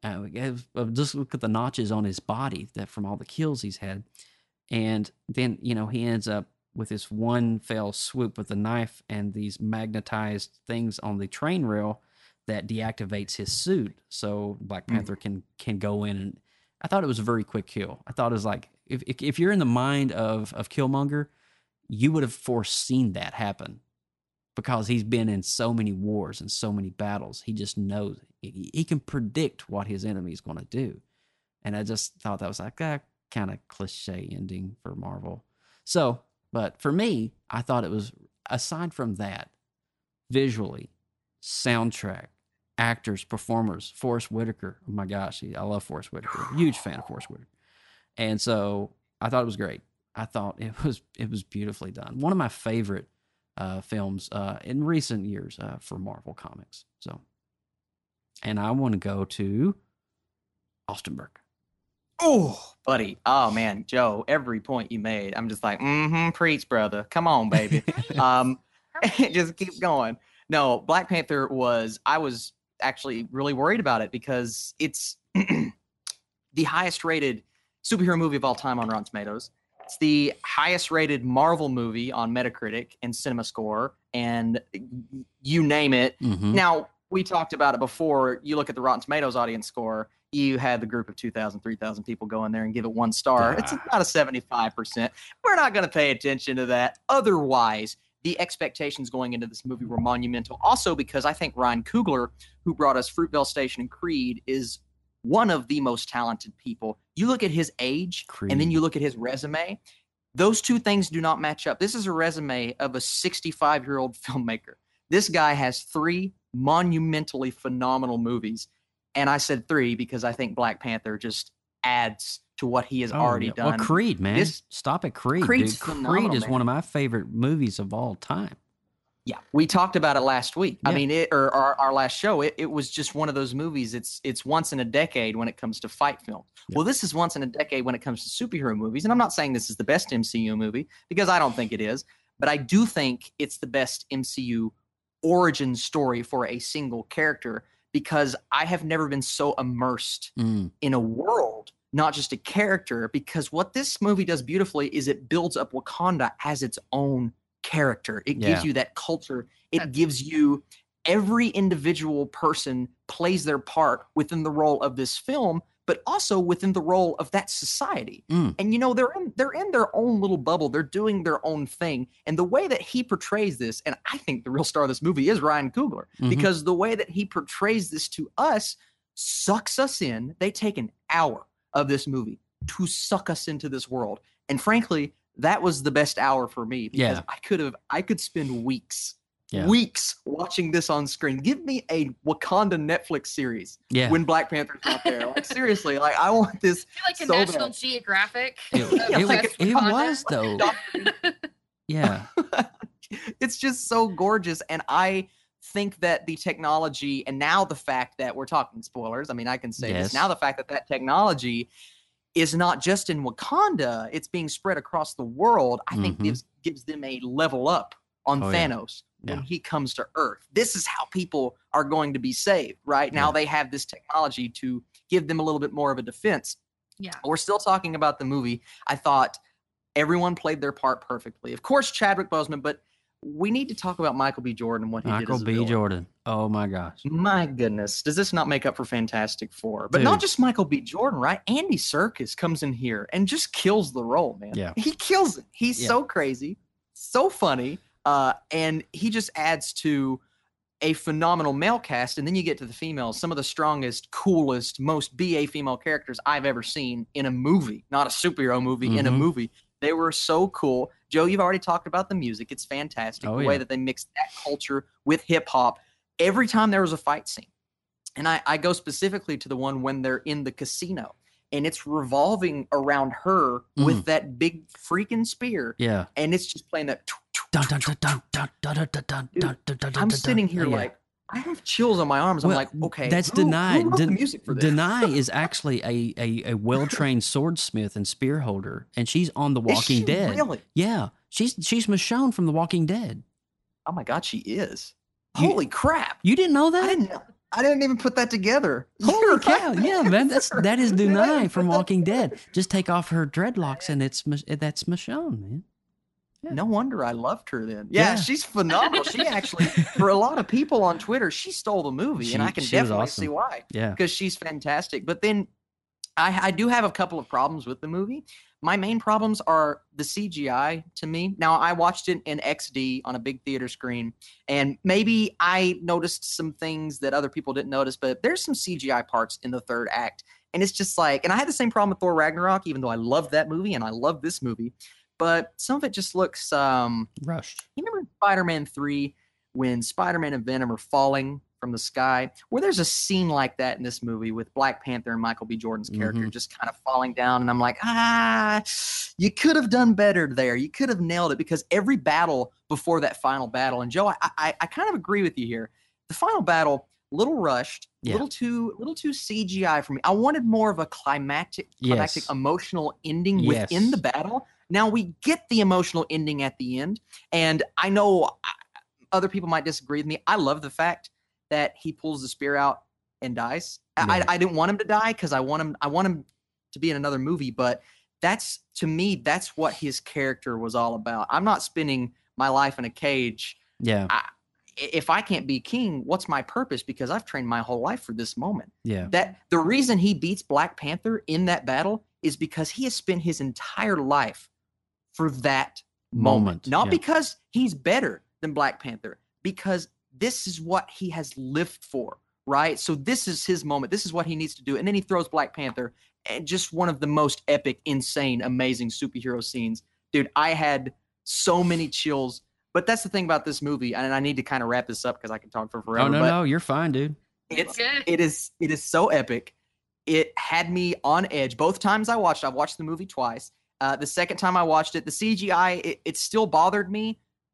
Just look at the notches on his body that from all the kills he's had. And then, he ends up with this one fell swoop with the knife and these magnetized things on the train rail that deactivates his suit. So Black Panther can go in. And I thought it was a very quick kill. I thought it was like, if you're in the mind of Killmonger, you would have foreseen that happen, because he's been in so many wars and so many battles. He just knows, he can predict what his enemy is going to do. And I just thought that was like a kind of cliche ending for Marvel. So, but for me, I thought it was, aside from that, visually, soundtrack, actors, performers, Forrest Whitaker. Oh my gosh, I love Forrest Whitaker. Huge fan of Forrest Whitaker. And so I thought it was great. I thought it was beautifully done. One of my favorite films in recent years for Marvel Comics. So, and I want to go to Austin Burke. Oh, buddy. Oh, man. Joe, every point you made, I'm just like, preach, brother. Come on, baby. Just keep going. No, Black Panther I was actually really worried about it, because it's the highest rated superhero movie of all time on Rotten Tomatoes. It's the highest rated Marvel movie on Metacritic and CinemaScore, and you name it. Now, we talked about it before. You look at the Rotten Tomatoes audience score, you had the group of 2,000, 3,000 people go in there and give it 1 star. It's about a 75%. We're not going to pay attention to that. Otherwise, the expectations going into this movie were monumental. Also, because I think Ryan Coogler, who brought us Fruitvale Station and Creed, is one of the most talented people. You look at his age, and then you look at his resume. Those two things do not match up. This is a resume of a 65-year-old filmmaker. This guy has 3 monumentally phenomenal movies. And I said 3 because I think Black Panther just adds to what he has already done. Well, Creed, man. Stop at Creed. Creed is one of my favorite movies of all time. Yeah, we talked about it last week. Yeah. I mean, our last show. It was just one of those movies. It's once in a decade when it comes to fight films. Yeah. Well, this is once in a decade when it comes to superhero movies. And I'm not saying this is the best MCU movie because I don't think it is, but I do think it's the best MCU origin story for a single character because I have never been so immersed in a world, not just a character. Because what this movie does beautifully is it builds up Wakanda as its own character. It gives you that culture. It gives you every individual person plays their part within the role of this film, but also within the role of that society. And you know, they're in their own little bubble. They're doing their own thing. And the way that he portrays this, and I think the real star of this movie is Ryan Coogler, because the way that he portrays this to us sucks us in. They take an hour of this movie to suck us into this world. And frankly, that was the best hour for me because I could spend weeks watching this on screen. Give me a Wakanda Netflix series when Black Panther's not there. Like seriously, like I want this. Like a so National bad. Geographic. It was though. Yeah. It's just so gorgeous, and I think that the technology, and now the fact that we're talking spoilers. I mean, I can say this now. The fact that technology is not just in Wakanda, it's being spread across the world, I think gives them a level up on Thanos when he comes to Earth. This is how people are going to be saved, right? Now they have this technology to give them a little bit more of a defense. Yeah. We're still talking about the movie. I thought everyone played their part perfectly. Of course, Chadwick Boseman, but we need to talk about Michael B. Jordan and what he did as a Michael B. villain. Jordan. Oh my gosh. My goodness. Does this not make up for Fantastic Four? But Dude. not just Michael B. Jordan, right? Andy Serkis comes in here and just kills the role, man. Yeah. He kills it. He's so crazy, so funny, and he just adds to a phenomenal male cast. And then you get to the females, some of the strongest, coolest, most BA female characters I've ever seen in a movie, not a superhero movie, in a movie. They were so cool. Joe, you've already talked about the music. It's fantastic. The way that they mixed that culture with hip hop. Every time there was a fight scene, and I go specifically to the one when they're in the casino, and it's revolving around her with that big freaking spear. Yeah. And it's just playing that. Dude, I'm sitting here like, I have chills on my arms. I'm like, okay. That's who Denai. wrote the music for this? Denai is actually a well-trained swordsmith and spear holder, and she's on The Walking she Dead. really? Yeah. She's Michonne from The Walking Dead. Oh my God, she is. Holy crap. You didn't know that? I didn't even put that together. Holy cow! Yeah, man, that is Denai from Walking Dead. Just take off her dreadlocks, and that's Michonne, man. Yeah. No wonder I loved her then. Yeah, she's phenomenal. She actually, for a lot of people on Twitter, she stole the movie, and I can definitely see why. Yeah, because she's fantastic. But then I do have a couple of problems with the movie. My main problems are the CGI to me. Now, I watched it in XD on a big theater screen, and maybe I noticed some things that other people didn't notice, but there's some CGI parts in the third act. And it's just like, and I had the same problem with Thor Ragnarok, even though I love that movie and I love this movie. But some of it just looks rushed. You remember Spider-Man 3 when Spider-Man and Venom are falling from the sky? Where there's a scene like that in this movie with Black Panther and Michael B. Jordan's character just kind of falling down. And I'm like, you could have done better there. You could have nailed it, because every battle before that final battle, and Joe, I kind of agree with you here. The final battle, little rushed, little too CGI for me. I wanted more of a climactic emotional ending within the battle. Now we get the emotional ending at the end, and I know other people might disagree with me. I love the fact that he pulls the spear out and dies. Yeah. I didn't want him to die because I want him to be in another movie, but to me, that's what his character was all about. I'm not spending my life in a cage. Yeah. If I can't be king, what's my purpose? Because I've trained my whole life for this moment. Yeah. That the reason he beats Black Panther in that battle is because he has spent his entire life for that moment. Not because he's better than Black Panther, because this is what he has lived for, right? So this is his moment. This is what he needs to do. And then he throws Black Panther, and just one of the most epic, insane, amazing superhero scenes. Dude, I had so many chills. But that's the thing about this movie, and I need to kind of wrap this up because I can talk for forever. Oh, no, you're fine, dude. It is so epic. It had me on edge. Both times I watched the movie twice. The second time I watched it, the CGI, it still bothered me,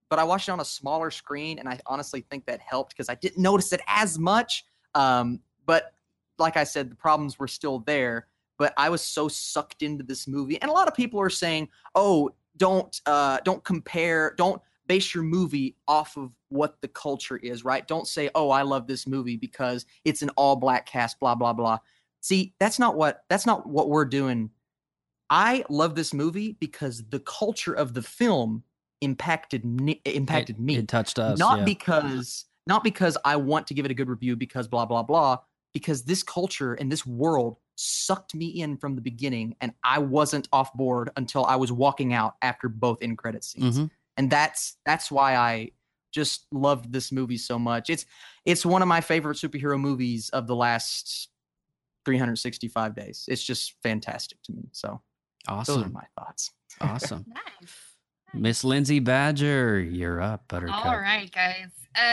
but I watched it on a smaller screen, and I honestly think that helped because I didn't notice it as much. But like I said, the problems were still there. But I was so sucked into this movie, and a lot of people are saying, "Oh, don't compare, don't base your movie off of what the culture is, right? Don't say, oh, I love this movie because it's an all-black cast, blah blah blah." See, that's not what we're doing. I love this movie because the culture of the film impacted me. It touched us. Not because I want to give it a good review because blah blah blah. Because this culture and this world sucked me in from the beginning, and I wasn't off board until I was walking out after both end credit scenes. Mm-hmm. And that's why I just loved this movie so much. It's one of my favorite superhero movies of the last 365 days. It's just fantastic to me. So awesome. Those are my thoughts. Awesome. Nice. Miss Lindsay Badger, you're up, Buttercup. All right, guys.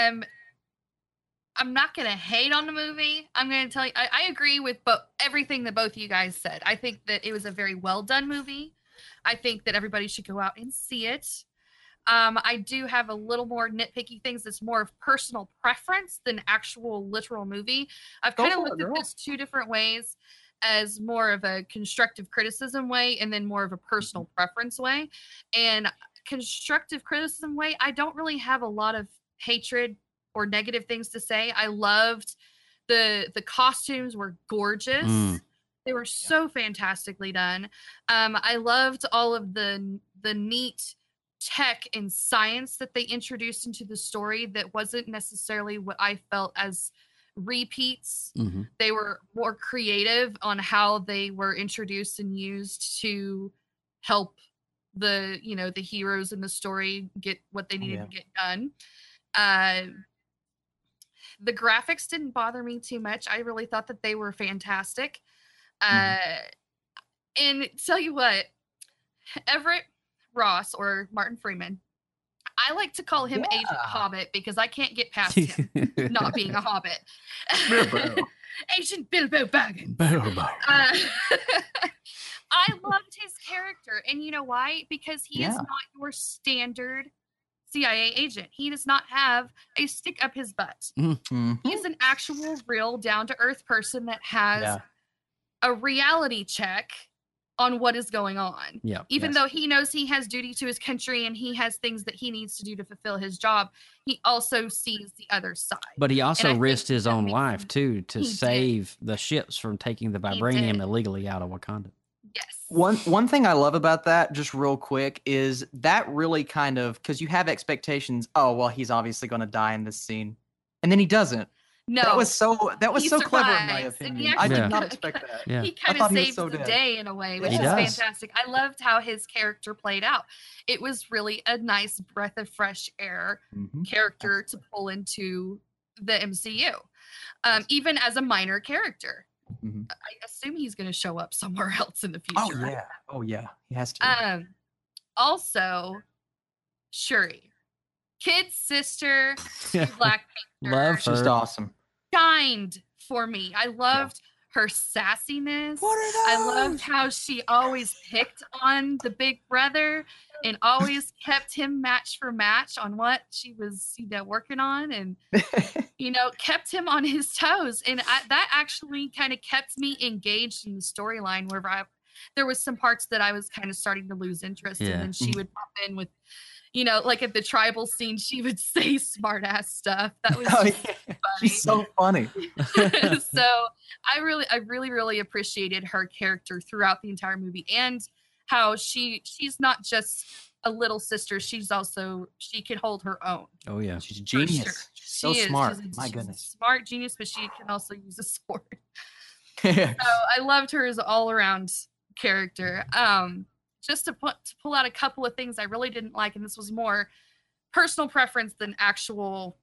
I'm not going to hate on the movie. I'm going to tell you, I agree with everything that both of you guys said. I think that it was a very well done movie. I think that everybody should go out and see it. I do have a little more nitpicky things that's more of personal preference than actual literal movie. I've kind of looked at this two different ways, as more of a constructive criticism way and then more of a personal preference way. And constructive criticism way, I don't really have a lot of hatred or negative things to say. I loved the costumes were gorgeous. They were so fantastically done. I loved all of the neat tech and science that they introduced into the story that wasn't necessarily what I felt as repeats. Mm-hmm. They were more creative on how they were introduced and used to help the heroes in the story get what they needed to get done. The graphics didn't bother me too much. I really thought that they were fantastic. And tell you what, Everett Ross, or Martin Freeman, I like to call him Agent Hobbit because I can't get past him not being a Hobbit. Agent Bilbo Baggins. I loved his character, and you know why? Because he is not your standard CIA agent. He does not have a stick up his butt. Mm-hmm. He's an actual, real, down-to-earth person that has a reality check on what is going on. Even though he knows he has duty to his country and he has things that he needs to do to fulfill his job, he also sees the other side. But he also risked his own life too to save the ships from taking the vibranium illegally out of Wakanda. Yes. One thing I love about that, just real quick, is that really kind of, because you have expectations. Oh well, he's obviously going to die in this scene, and then he doesn't. No, that was so clever in my opinion. I did not expect that. He kind of saves the day in a way, which is fantastic. I loved how his character played out. It was really a nice breath of fresh air character to pull into the MCU, even as a minor character. I assume he's going to show up somewhere else in the future. Oh yeah, he has to. Also, Shuri, kid sister, to Black Panther. Love her. She's awesome. Shined for me. I loved her sassiness. I loved how she always picked on the big brother and always kept him match for match on what she was, working on, and kept him on his toes. And that actually kind of kept me engaged in the storyline, where there was some parts that I was kind of starting to lose interest in, and she would pop in with, like at the tribal scene, she would say smart ass stuff. That was funny. She's so funny. So I really appreciated her character throughout the entire movie, and how she's not just a little sister. She can hold her own. Oh yeah, she's a genius. Sure. She's so smart. My goodness, smart genius, but she can also use a sword. So I loved her as an all around character. Just to pull out a couple of things I really didn't like, and this was more personal preference than actual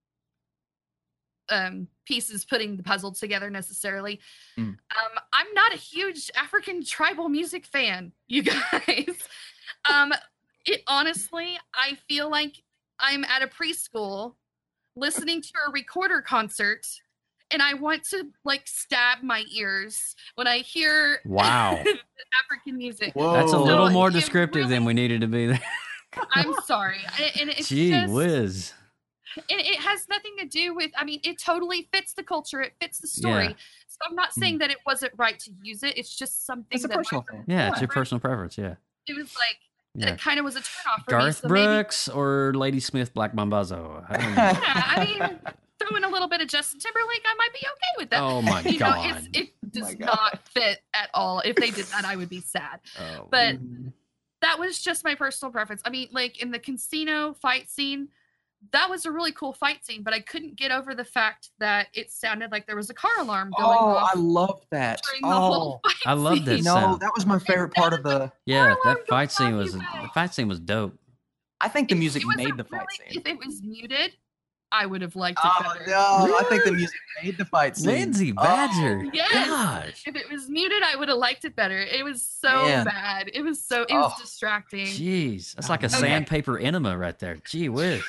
pieces putting the puzzle together necessarily. I'm not a huge African tribal music fan, you guys. Honestly, I feel like I'm at a preschool listening to a recorder concert, and I want to stab my ears when I hear African music. Whoa. That's a little more descriptive than we needed to be there. I'm sorry. And it's Gee just, whiz. and it has nothing to do with, I mean, it totally fits the culture. It fits the story. Yeah. So I'm not saying that it wasn't right to use it. It's just something It's a that personal thing. Yeah, it's your personal preference. Yeah. it was like, Yeah. it kind of was a turnoff for Garth me. So maybe, Brooks or Lady Smith Black Mambazo. I don't know. yeah, I mean, throw in a little bit of Justin Timberlake, I might be okay with that. Oh my you God. know, it does not fit at all. If they did that, I would be sad. Oh. But that was just my personal preference. I mean, like in the casino fight scene, that was a really cool fight scene, but I couldn't get over the fact that it sounded like there was a car alarm going off. I love that. during the whole fight I love that scene. No, sound. that was my favorite part of the. Yeah, that fight scene was dope. I think the music It was made a the fight really- scene. If it was muted, I would have liked it Oh better. no! I think the music made the fight scene. Lindsay Badger. Yes. Gosh. If it was muted, I would have liked it better. It was so Man. bad. It was distracting. Jeez, that's like a sandpaper enema right there. Gee whiz.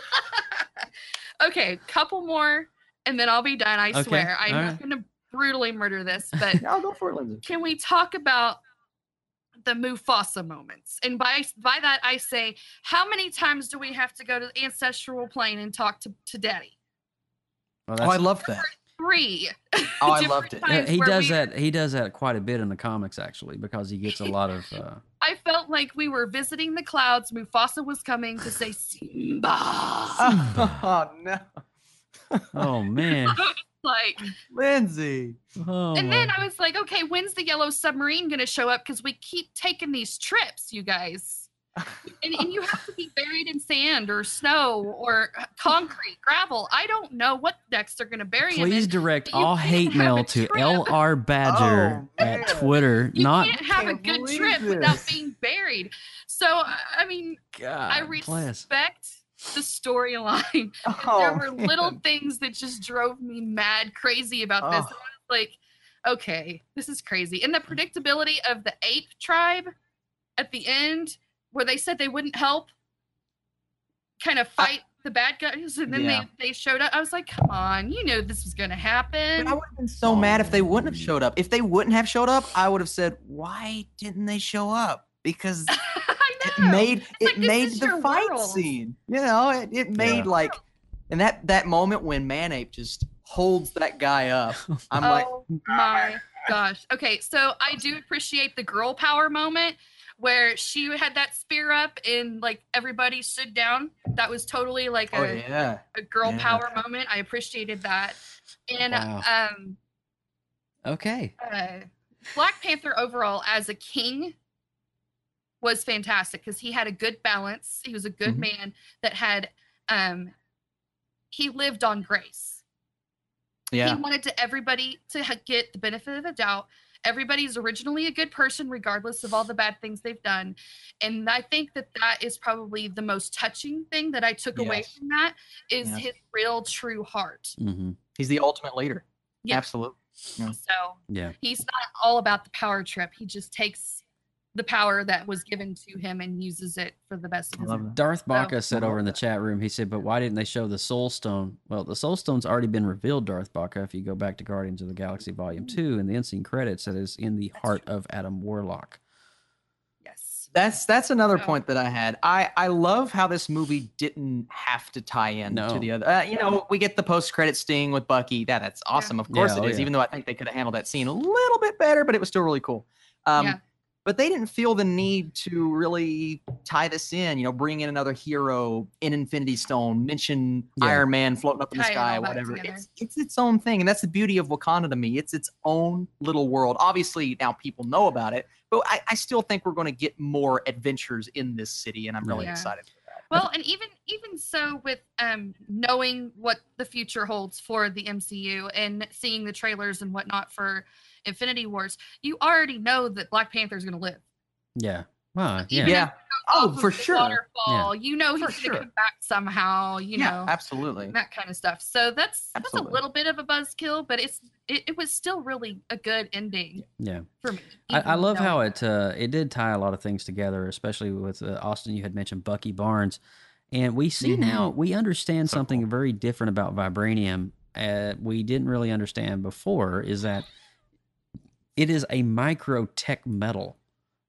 Okay, couple more, and then I'll be done. I Okay, swear. I'm all not right. going to brutally murder this, but I'll go for it, Lindsay. can we talk about the Mufasa moments? And by that, I say, how many times do we have to go to the ancestral plane and talk to Daddy? Well, Oh, I love that. 3. Oh, I different loved it. times he where does we- that. He does that quite a bit in the comics, actually, because he gets a lot of. I felt like we were visiting the clouds. Mufasa was coming to say Simba. Oh no, Oh man. Like, Lindsay. Oh, and then I was like, okay, when's the yellow submarine going to show up? Because we keep taking these trips, you guys. And you have to be buried in sand or snow or concrete, gravel. I don't know what decks they're going to bury him please in. direct but you all can't hate have mail a to trip. LR Badger Oh, at man. Twitter. You Not can't have a can't good believe trip without this. being buried. So, I mean, I God bless. respect the storyline. Oh, There were man. little things that just drove me mad crazy about this. Oh. And I was like, okay, this is crazy. And the predictability of the ape tribe at the end, where they said they wouldn't help kind of fight the bad guys, and then Yeah. they showed up. I was like, come on, you know this was going to happen. But I would have been so mad if they wouldn't have showed up. If they wouldn't have showed up, I would have said, "Why didn't they show up?" Because I it know. made like, this made is the your fight world. scene. You know, it made like, and that moment when Manape just holds that guy up. I'm like, Oh my gosh. Okay, so I do appreciate the girl power moment where she had that spear up and like everybody stood down. That was totally like oh yeah, a girl Yeah. power moment. I appreciated that. And Wow. Okay. Black Panther overall as a king was fantastic because he had a good balance. He was a good Mhm. man that had he lived on grace. yeah. He wanted everybody to get the benefit of the doubt. Everybody's originally a good person, regardless of all the bad things they've done. And I think that is probably the most touching thing that I took away Yes. from that is Yes. his real true heart. Mm-hmm. He's the ultimate leader. Yeah. Absolutely. Yeah. So Yeah. he's not all about the power trip. He just takes the power that was given to him and uses it for the best of his life. Darth Baca So- said over in the chat room, he said, but why didn't they show the Soul Stone? Well, the Soul Stone's already been revealed, Darth Baca, if you go back to Guardians of the Galaxy Volume 2 in the end scene credits, that is in the heart of Adam Warlock. Yes. That's another So- point that I had. I love how this movie didn't have to tie in No. to the other. You know, we get the post credit sting with Bucky. That's awesome. Of course Yeah, it oh is. yeah. Even though I think they could have handled that scene a little bit better, but it was still really cool. Yeah. But they didn't feel the need to really tie this in. You know, bring in another hero in Infinity Stone, mention Yeah. Iron Man floating up in the Tie it sky, all back whatever. together. It's its own thing, and that's the beauty of Wakanda to me. It's its own little world. Obviously, now people know about it, but I still think we're going to get more adventures in this city, and I'm really Yeah. excited for that. Well, and even so, with knowing what the future holds for the MCU and seeing the trailers and whatnot for Infinity Wars, you already know that Black Panther is going to live. Yeah. Well, Even yeah. if Yeah. he goes Oh, off of for the sure. Waterfall, you know he's For going to sure. come back somehow. You know absolutely. that kind of stuff. So that's a Absolutely. little bit of a buzzkill, but it was still really a good ending Yeah. for me. I even love how knowing it did tie a lot of things together, especially with Austin. You had mentioned Bucky Barnes, and we see now we understand something very different about vibranium. We didn't really understand before is that it is a micro tech metal.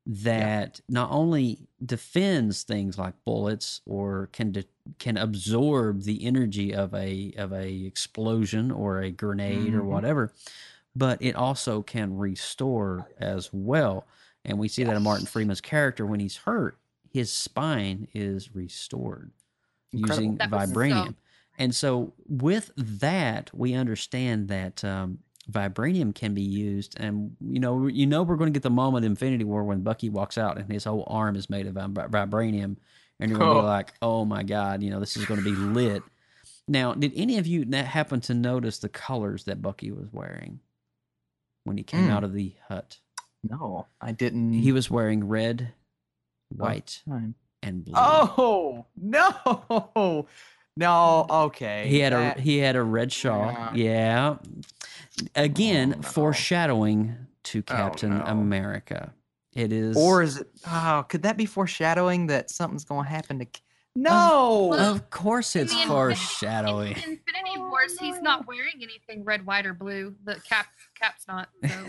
that not only defends things like bullets or can absorb the energy of a explosion or a grenade or whatever, but it also can restore as well. And we see that in Martin Freeman's character. When he's hurt, his spine is restored using vibranium. And so with that, we understand that vibranium can be used. And, we're going to get the moment in Infinity War when Bucky walks out and his whole arm is made of vibranium. And you're going to be like, oh, my God, this is going to be lit. Now, did any of you happen to notice the colors that Bucky was wearing when he came out of the hut? No, I didn't. He was wearing red, white, and blue. Oh, no. No, okay. He had a red shawl. Yeah. Again, foreshadowing to Captain America. It is. Or is it? Oh, could that be foreshadowing that something's going to happen to? No. Of course, it's foreshadowing. In Infinity Wars, he's not wearing anything red, white, or blue. The cap's not.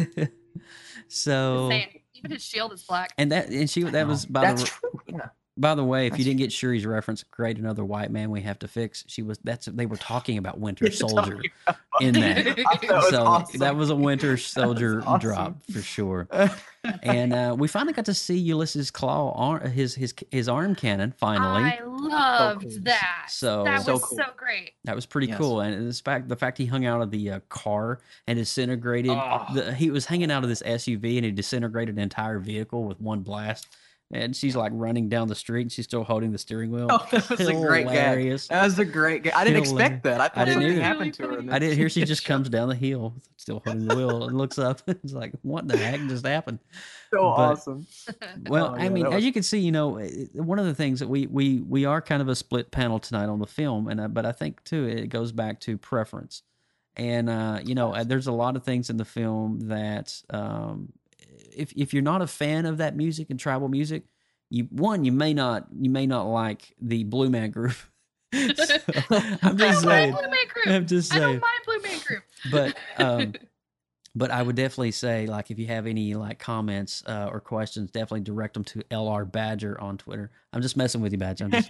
So. Even his shield is black. And that was true. Yeah. By the way, if you didn't get Shuri's reference, great, another white man we have to fix. They were talking about Winter Soldier in that. Awesome. That was a Winter Soldier drop for sure. And we finally got to see Ulysses Claw, his arm cannon, finally. I loved that. That was cool. so great. That was pretty cool. And the fact he hung out of the car and disintegrated. He was hanging out of this SUV and he disintegrated an entire vehicle with one blast. And she's like running down the street and she's still holding the steering wheel. Oh, that was a great gag. That was a great gag. I didn't expect that. I thought something happened to her. I didn't hear she just comes down the hill, still holding the wheel, and looks up. It's like, what the heck just happened? Awesome. Well, as you can see, one of the things that we are kind of a split panel tonight on the film, but I think too it goes back to preference. And there's a lot of things in the film that if you're not a fan of that music and tribal music, you may not like the Blue Man Group. So, I'm just saying. I'm just saying. I don't mind Blue Man Group. But I would definitely say, like, if you have any comments or questions, definitely direct them to LR Badger on Twitter. I'm just messing with you, Badger. I'm just.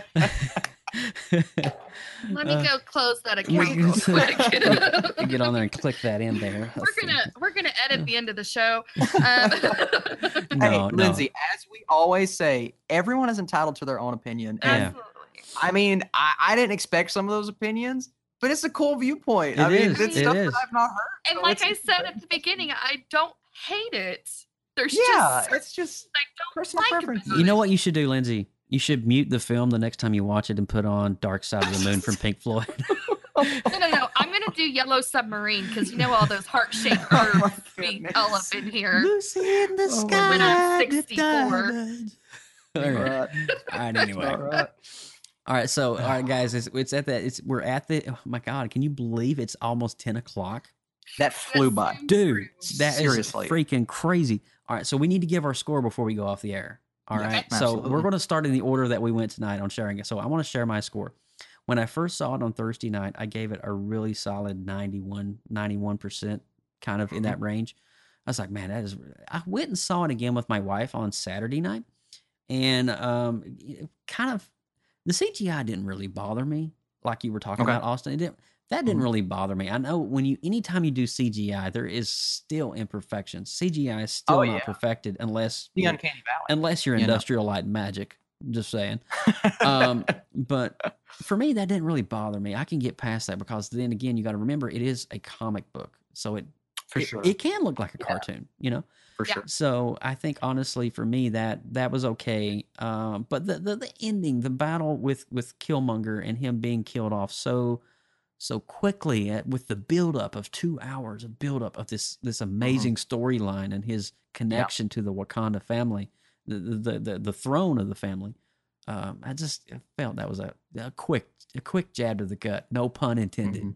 Let me go close that account real quick. Get on there and click that in there. We're gonna edit the end of the show. Hey, Lindsay, as we always say, everyone is entitled to their own opinion. Absolutely. I mean, I didn't expect some of those opinions, but it's a cool viewpoint. It's stuff that I've not heard. And like I said at the beginning, I don't hate it. It's just personal preference. You know what you should do, Lindsay? You should mute the film the next time you watch it and put on Dark Side of the Moon from Pink Floyd. No. I'm going to do Yellow Submarine because all those heart-shaped curves be all up in here. Lucy in the sky. When I'm 64. All right, anyway. All right, so, guys, we're at the, oh my God, can you believe it's almost 10 o'clock? That flew by. Dude, that seriously is freaking crazy. All right, so we need to give our score before we go off the air. All right, so we're going to start in the order that we went tonight on sharing it. So I want to share my score. When I first saw it on Thursday night, I gave it a really solid 91%, kind of in that range. I was like, man, I went and saw it again with my wife on Saturday night. And kind of, the CGI didn't really bother me, like you were talking about, Austin. That didn't really bother me. I know anytime you do CGI, there is still imperfections. CGI is still not perfected unless the Uncanny Valley. Unless you're Industrial Light and Magic. Just saying. But for me, that didn't really bother me. I can get past that because then again, you got to remember it is a comic book, so it can look like a cartoon. For sure. So I think honestly, for me, that was okay. But the ending, the battle with Killmonger and him being killed off so quickly with the buildup of 2 hours of buildup of this amazing storyline and his connection to the Wakanda family, the throne of the family. I just felt that was a quick jab to the gut. No pun intended.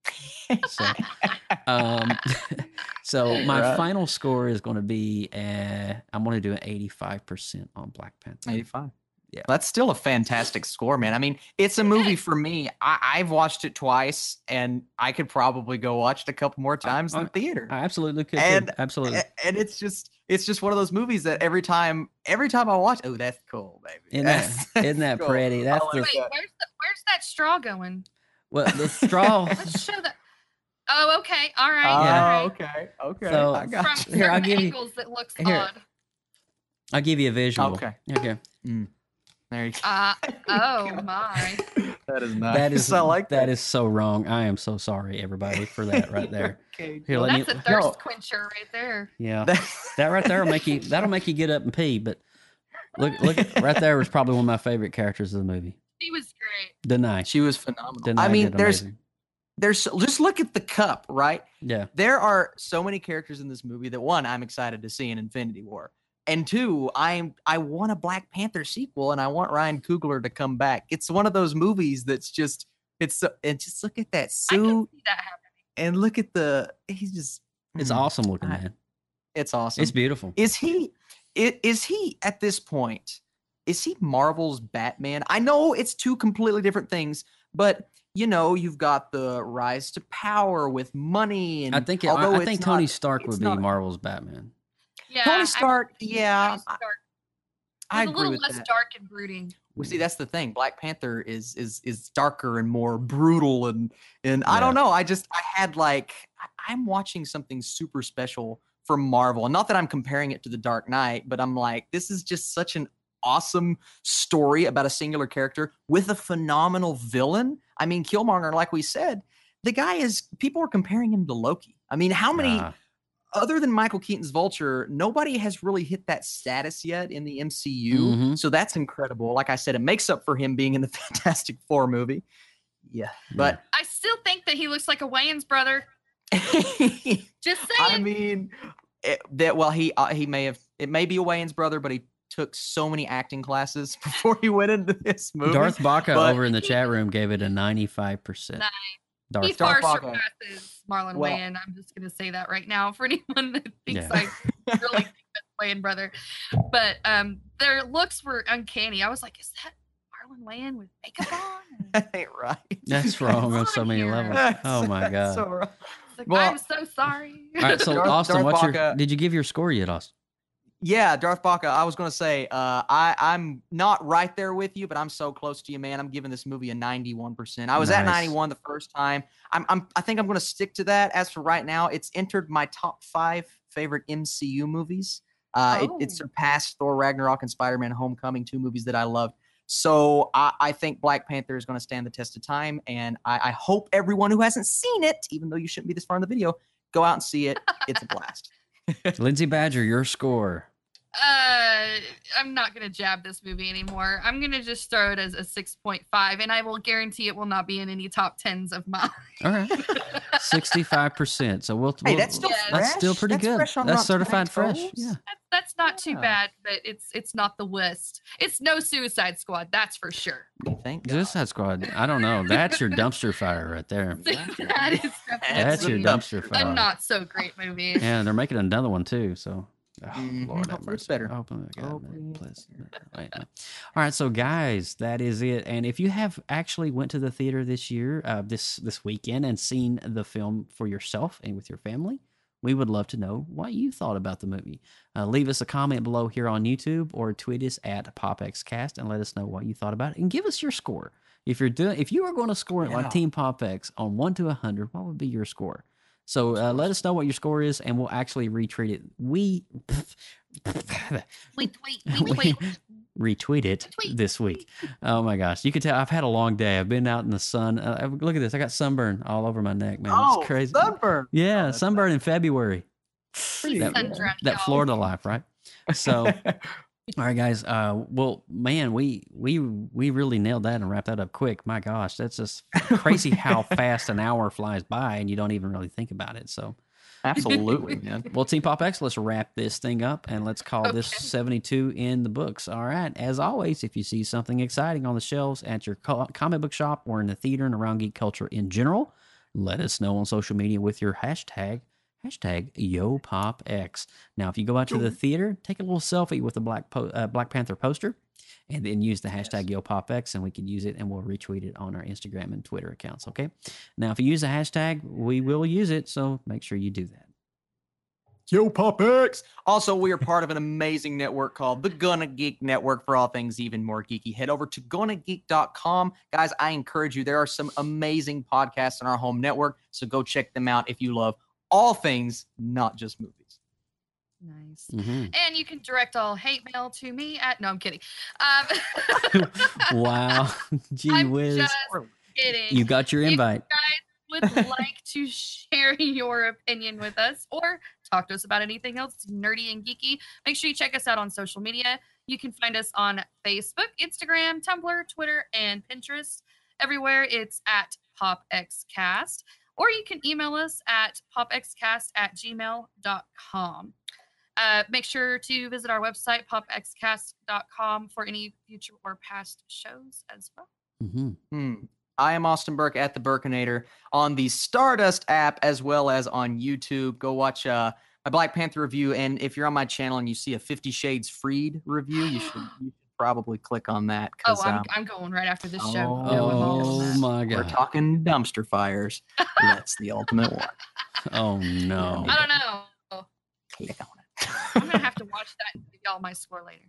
So my final score is going to be I'm going to do an 85% on Black Panther. 85. Yeah, that's still a fantastic score, man. I mean, it's a movie for me. I've watched it twice, and I could probably go watch it a couple more times in the theater. I absolutely could. Absolutely. And it's it's just one of those movies that every time I watch, oh, that's cool, baby. Isn't that cool. pretty? That's Wait, where's that straw going? well, the straw. Let's show that. Oh, okay. All right. Yeah. All right. Okay. So, I got From you. Here, I'll certain give you- angles, it looks here. odd. I'll give you a visual. Okay. Okay. There you go. Oh my. That is nice. That is I like that is so wrong. I am so sorry, everybody, for that right there. Okay, Here, let That's me. a thirst quencher right there. Yeah, that right there will make you. That'll make you get up and pee. But look, right there was probably one of my favorite characters of the movie. She was great. Denai. She was phenomenal. Denai I mean, did there's amazing. just look at the cup, right? Yeah. There are so many characters in this movie that one, I'm excited to see in Infinity War. And two, I want a Black Panther sequel and I want Ryan Coogler to come back. It's one of those movies that's just and just look at that suit. I can see that happening. And look at he's just It's awesome looking, man. It's awesome. It's beautiful. Is he at this point? Is he Marvel's Batman? I know it's two completely different things, but you've got the rise to power with money, and I think although Tony Stark would be not- Marvel's Batman. Yeah, Tony Stark. Yeah, Tony Stark. I He's a agree little with less that. dark and brooding. Well, see, that's the thing. Black Panther is darker and more brutal, and I don't know. I'm watching something super special from Marvel, and not that I'm comparing it to The Dark Knight, but I'm like, this is just such an awesome story about a singular character with a phenomenal villain. I mean, Killmonger, like we said, the guy people are comparing him to Loki. I mean, how many? Other than Michael Keaton's Vulture, nobody has really hit that status yet in the MCU. Mm-hmm. So that's incredible. Like I said, it makes up for him being in the Fantastic Four movie. Yeah, but I still think that he looks like a Wayans brother. Just saying. I mean, he may have. It may be a Wayans brother, but he took so many acting classes before he went into this movie. Darth Baca over in the chat room gave it a 95%. Nice. Darth He far Baca. surpasses Marlon Well- Wayans. I'm just going to say that right now for anyone that thinks Yeah. I really think that's Wayans brother. But their looks were uncanny. I was like, is that Marlon Wayans with makeup on? That ain't right. That's wrong on so many levels. Oh my That's god! so wrong. It's like, Well- I'm so sorry. All right, so Darth- Austin, Darth Baca- did you give your score yet, Austin? Yeah, Darth Baca. I was going to say, I'm not right there with you, but I'm so close to you, man. I'm giving this movie a 91%. I was at Nice. 91 the first time. I think I'm going to stick to that. As for right now, it's entered my top 5 favorite MCU movies. It surpassed Thor Ragnarok and Spider-Man Homecoming, 2 movies that I loved. So I think Black Panther is going to stand the test of time, and I hope everyone who hasn't seen it, even though you shouldn't be this far in the video, go out and see it. It's a blast. Lindsay Badger, your score. I'm not going to jab this movie anymore. I'm going to just throw it as a 6.5, and I will guarantee it will not be in any top 10s of mine. All right, 65%. So we'll. Hey, that's still Yeah. fresh. That's still pretty That's good. fresh on That's Rotten certified fresh. Tomatoes. Yeah. That's not too Yeah. bad, but it's not the worst. It's no Suicide Squad, that's for sure. Thank Suicide Squad. I don't know. That's your dumpster fire right there. That is That's your dumpster a fire. not so great movie. Yeah, they're making another one too. So, oh, Mhm. Lord have Hopefully it's mercy. better. Hopefully, God, Hopefully man, it's please. Wait, no. All right, so guys, that is it. And if you have actually went to the theater this year, this weekend, and seen the film for yourself and with your family, we would love to know what you thought about the movie. Leave us a comment below here on YouTube or tweet us at PopXCast and let us know what you thought about it and give us your score. If you are going to score it like Team PopX on 1 to 100, what would be your score? So let us know what your score is, and we'll actually retweet it. We retweet it this week. Oh my gosh, you can tell I've had a long day. I've been out in the sun. Look at this. I got sunburn all over my neck, man. It's crazy. Sunburn. Yeah, sunburn in February. Sun-drenched, That y'all. Florida life, right? So, all right, guys. Well, man, we really nailed that and wrapped that up quick. My gosh, that's just crazy how fast an hour flies by, and you don't even really think about it. So, Absolutely, man. well, Team Pop X, let's wrap this thing up and let's call this 72 in the books. All right. As always, if you see something exciting on the shelves at your comic book shop or in the theater and around geek culture in general, let us know on social media with your hashtag YoPopX. Now, if you go out to the theater, take a little selfie with the Black Panther poster and then use the hashtag YoPopX, and we can use it and we'll retweet it on our Instagram and Twitter accounts, okay? Now, if you use the hashtag, we will use it, so make sure you do that. Yo, PopX! Also, we are part of an amazing network called the Gonna Geek Network for all things even more geeky. Head over to GonnaGeek.com. Guys, I encourage you. There are some amazing podcasts on our home network, so go check them out if you love all things, not just movies. Nice. Mm-hmm. And you can direct all hate mail to me at... No, I'm kidding. Wow. Gee whiz. Just kidding. You got your invite. If you guys would like to share your opinion with us or talk to us about anything else nerdy and geeky, make sure you check us out on social media. You can find us on Facebook, Instagram, Tumblr, Twitter, and Pinterest. Everywhere it's at PopXCast. Or you can email us at popxcast@gmail.com. Make sure to visit our website, popxcast.com, for any future or past shows as well. Mm-hmm. I am Austin Burke at the Burkinator on the Stardust app as well as on YouTube. Go watch my Black Panther review, and if you're on my channel and you see a 50 Shades Freed review, you should probably click on that. Oh, I'm going right after this show. Oh my God. We're talking dumpster fires. That's the ultimate one. Oh no. I don't know. Click on it. I'm gonna have to watch that and give y'all my score later.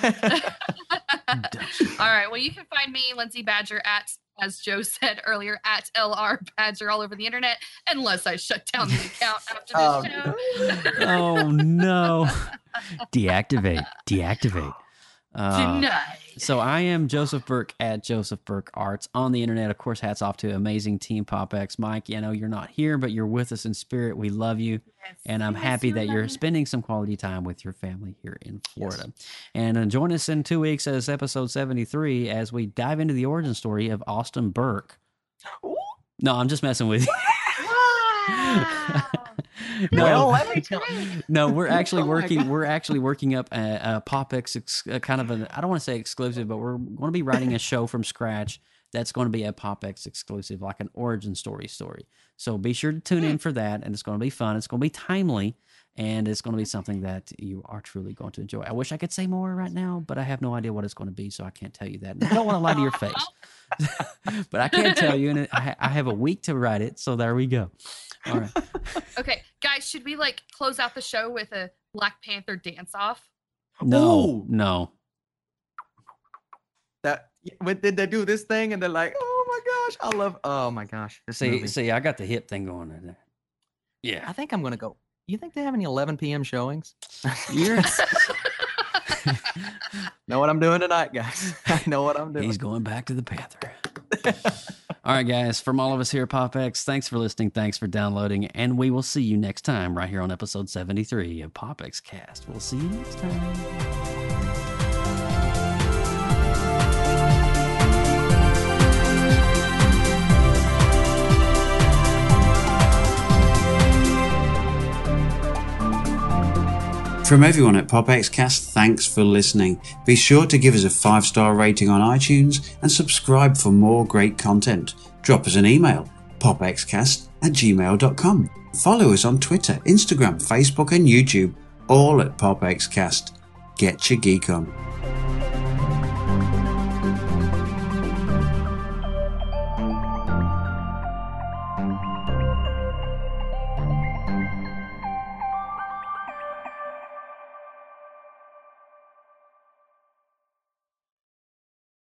All right. Well, you can find me, Lindsay Badger, as Joe said earlier, at LR Badger all over the internet, unless I shut down the account after this show. Oh no. Deactivate. Tonight. So I am Joseph Burke at Joseph Burke Arts on the internet. Of course, hats off to amazing Team PopX. Mike, I know you're not here, but you're with us in spirit. We love you. Yes, and I'm happy that you're spending some quality time with your family here in Florida. Yes. And join us in 2 weeks as episode 73 as we dive into the origin story of Austin Burke. Ooh. No, I'm just messing with you. Wow. No, well, let me tell you. No, we're actually working. We're actually working up a PopX kind of an. I don't want to say exclusive, but we're going to be writing a show from scratch. That's going to be a PopX exclusive, like an origin story. So be sure to tune in for that, and it's going to be fun. It's going to be timely, and it's going to be something that you are truly going to enjoy. I wish I could say more right now, but I have no idea what it's going to be, so I can't tell you that. And I don't want to lie to your face, but I can tell you, and I have a week to write it. So there we go. All right. Okay, guys, should we close out the show with a Black Panther dance off? No, no. Did they do this thing and they're like, oh my gosh, oh my gosh. See, I got the hip thing going right there. Yeah. I think I'm going to go. You think they have any 11 p.m. showings? Know what I'm doing tonight, guys. I know what I'm doing. He's going back to the Panther. All right, guys, from all of us here at PopX, thanks for listening, thanks for downloading, and we will see you next time right here on episode 73 of PopX Cast. We'll see you next time. From everyone at PopXcast, thanks for listening. Be sure to give us a 5-star rating on iTunes and subscribe for more great content. Drop us an email, popxcast@gmail.com. Follow us on Twitter, Instagram, Facebook and YouTube, all at PopXcast. Get your geek on.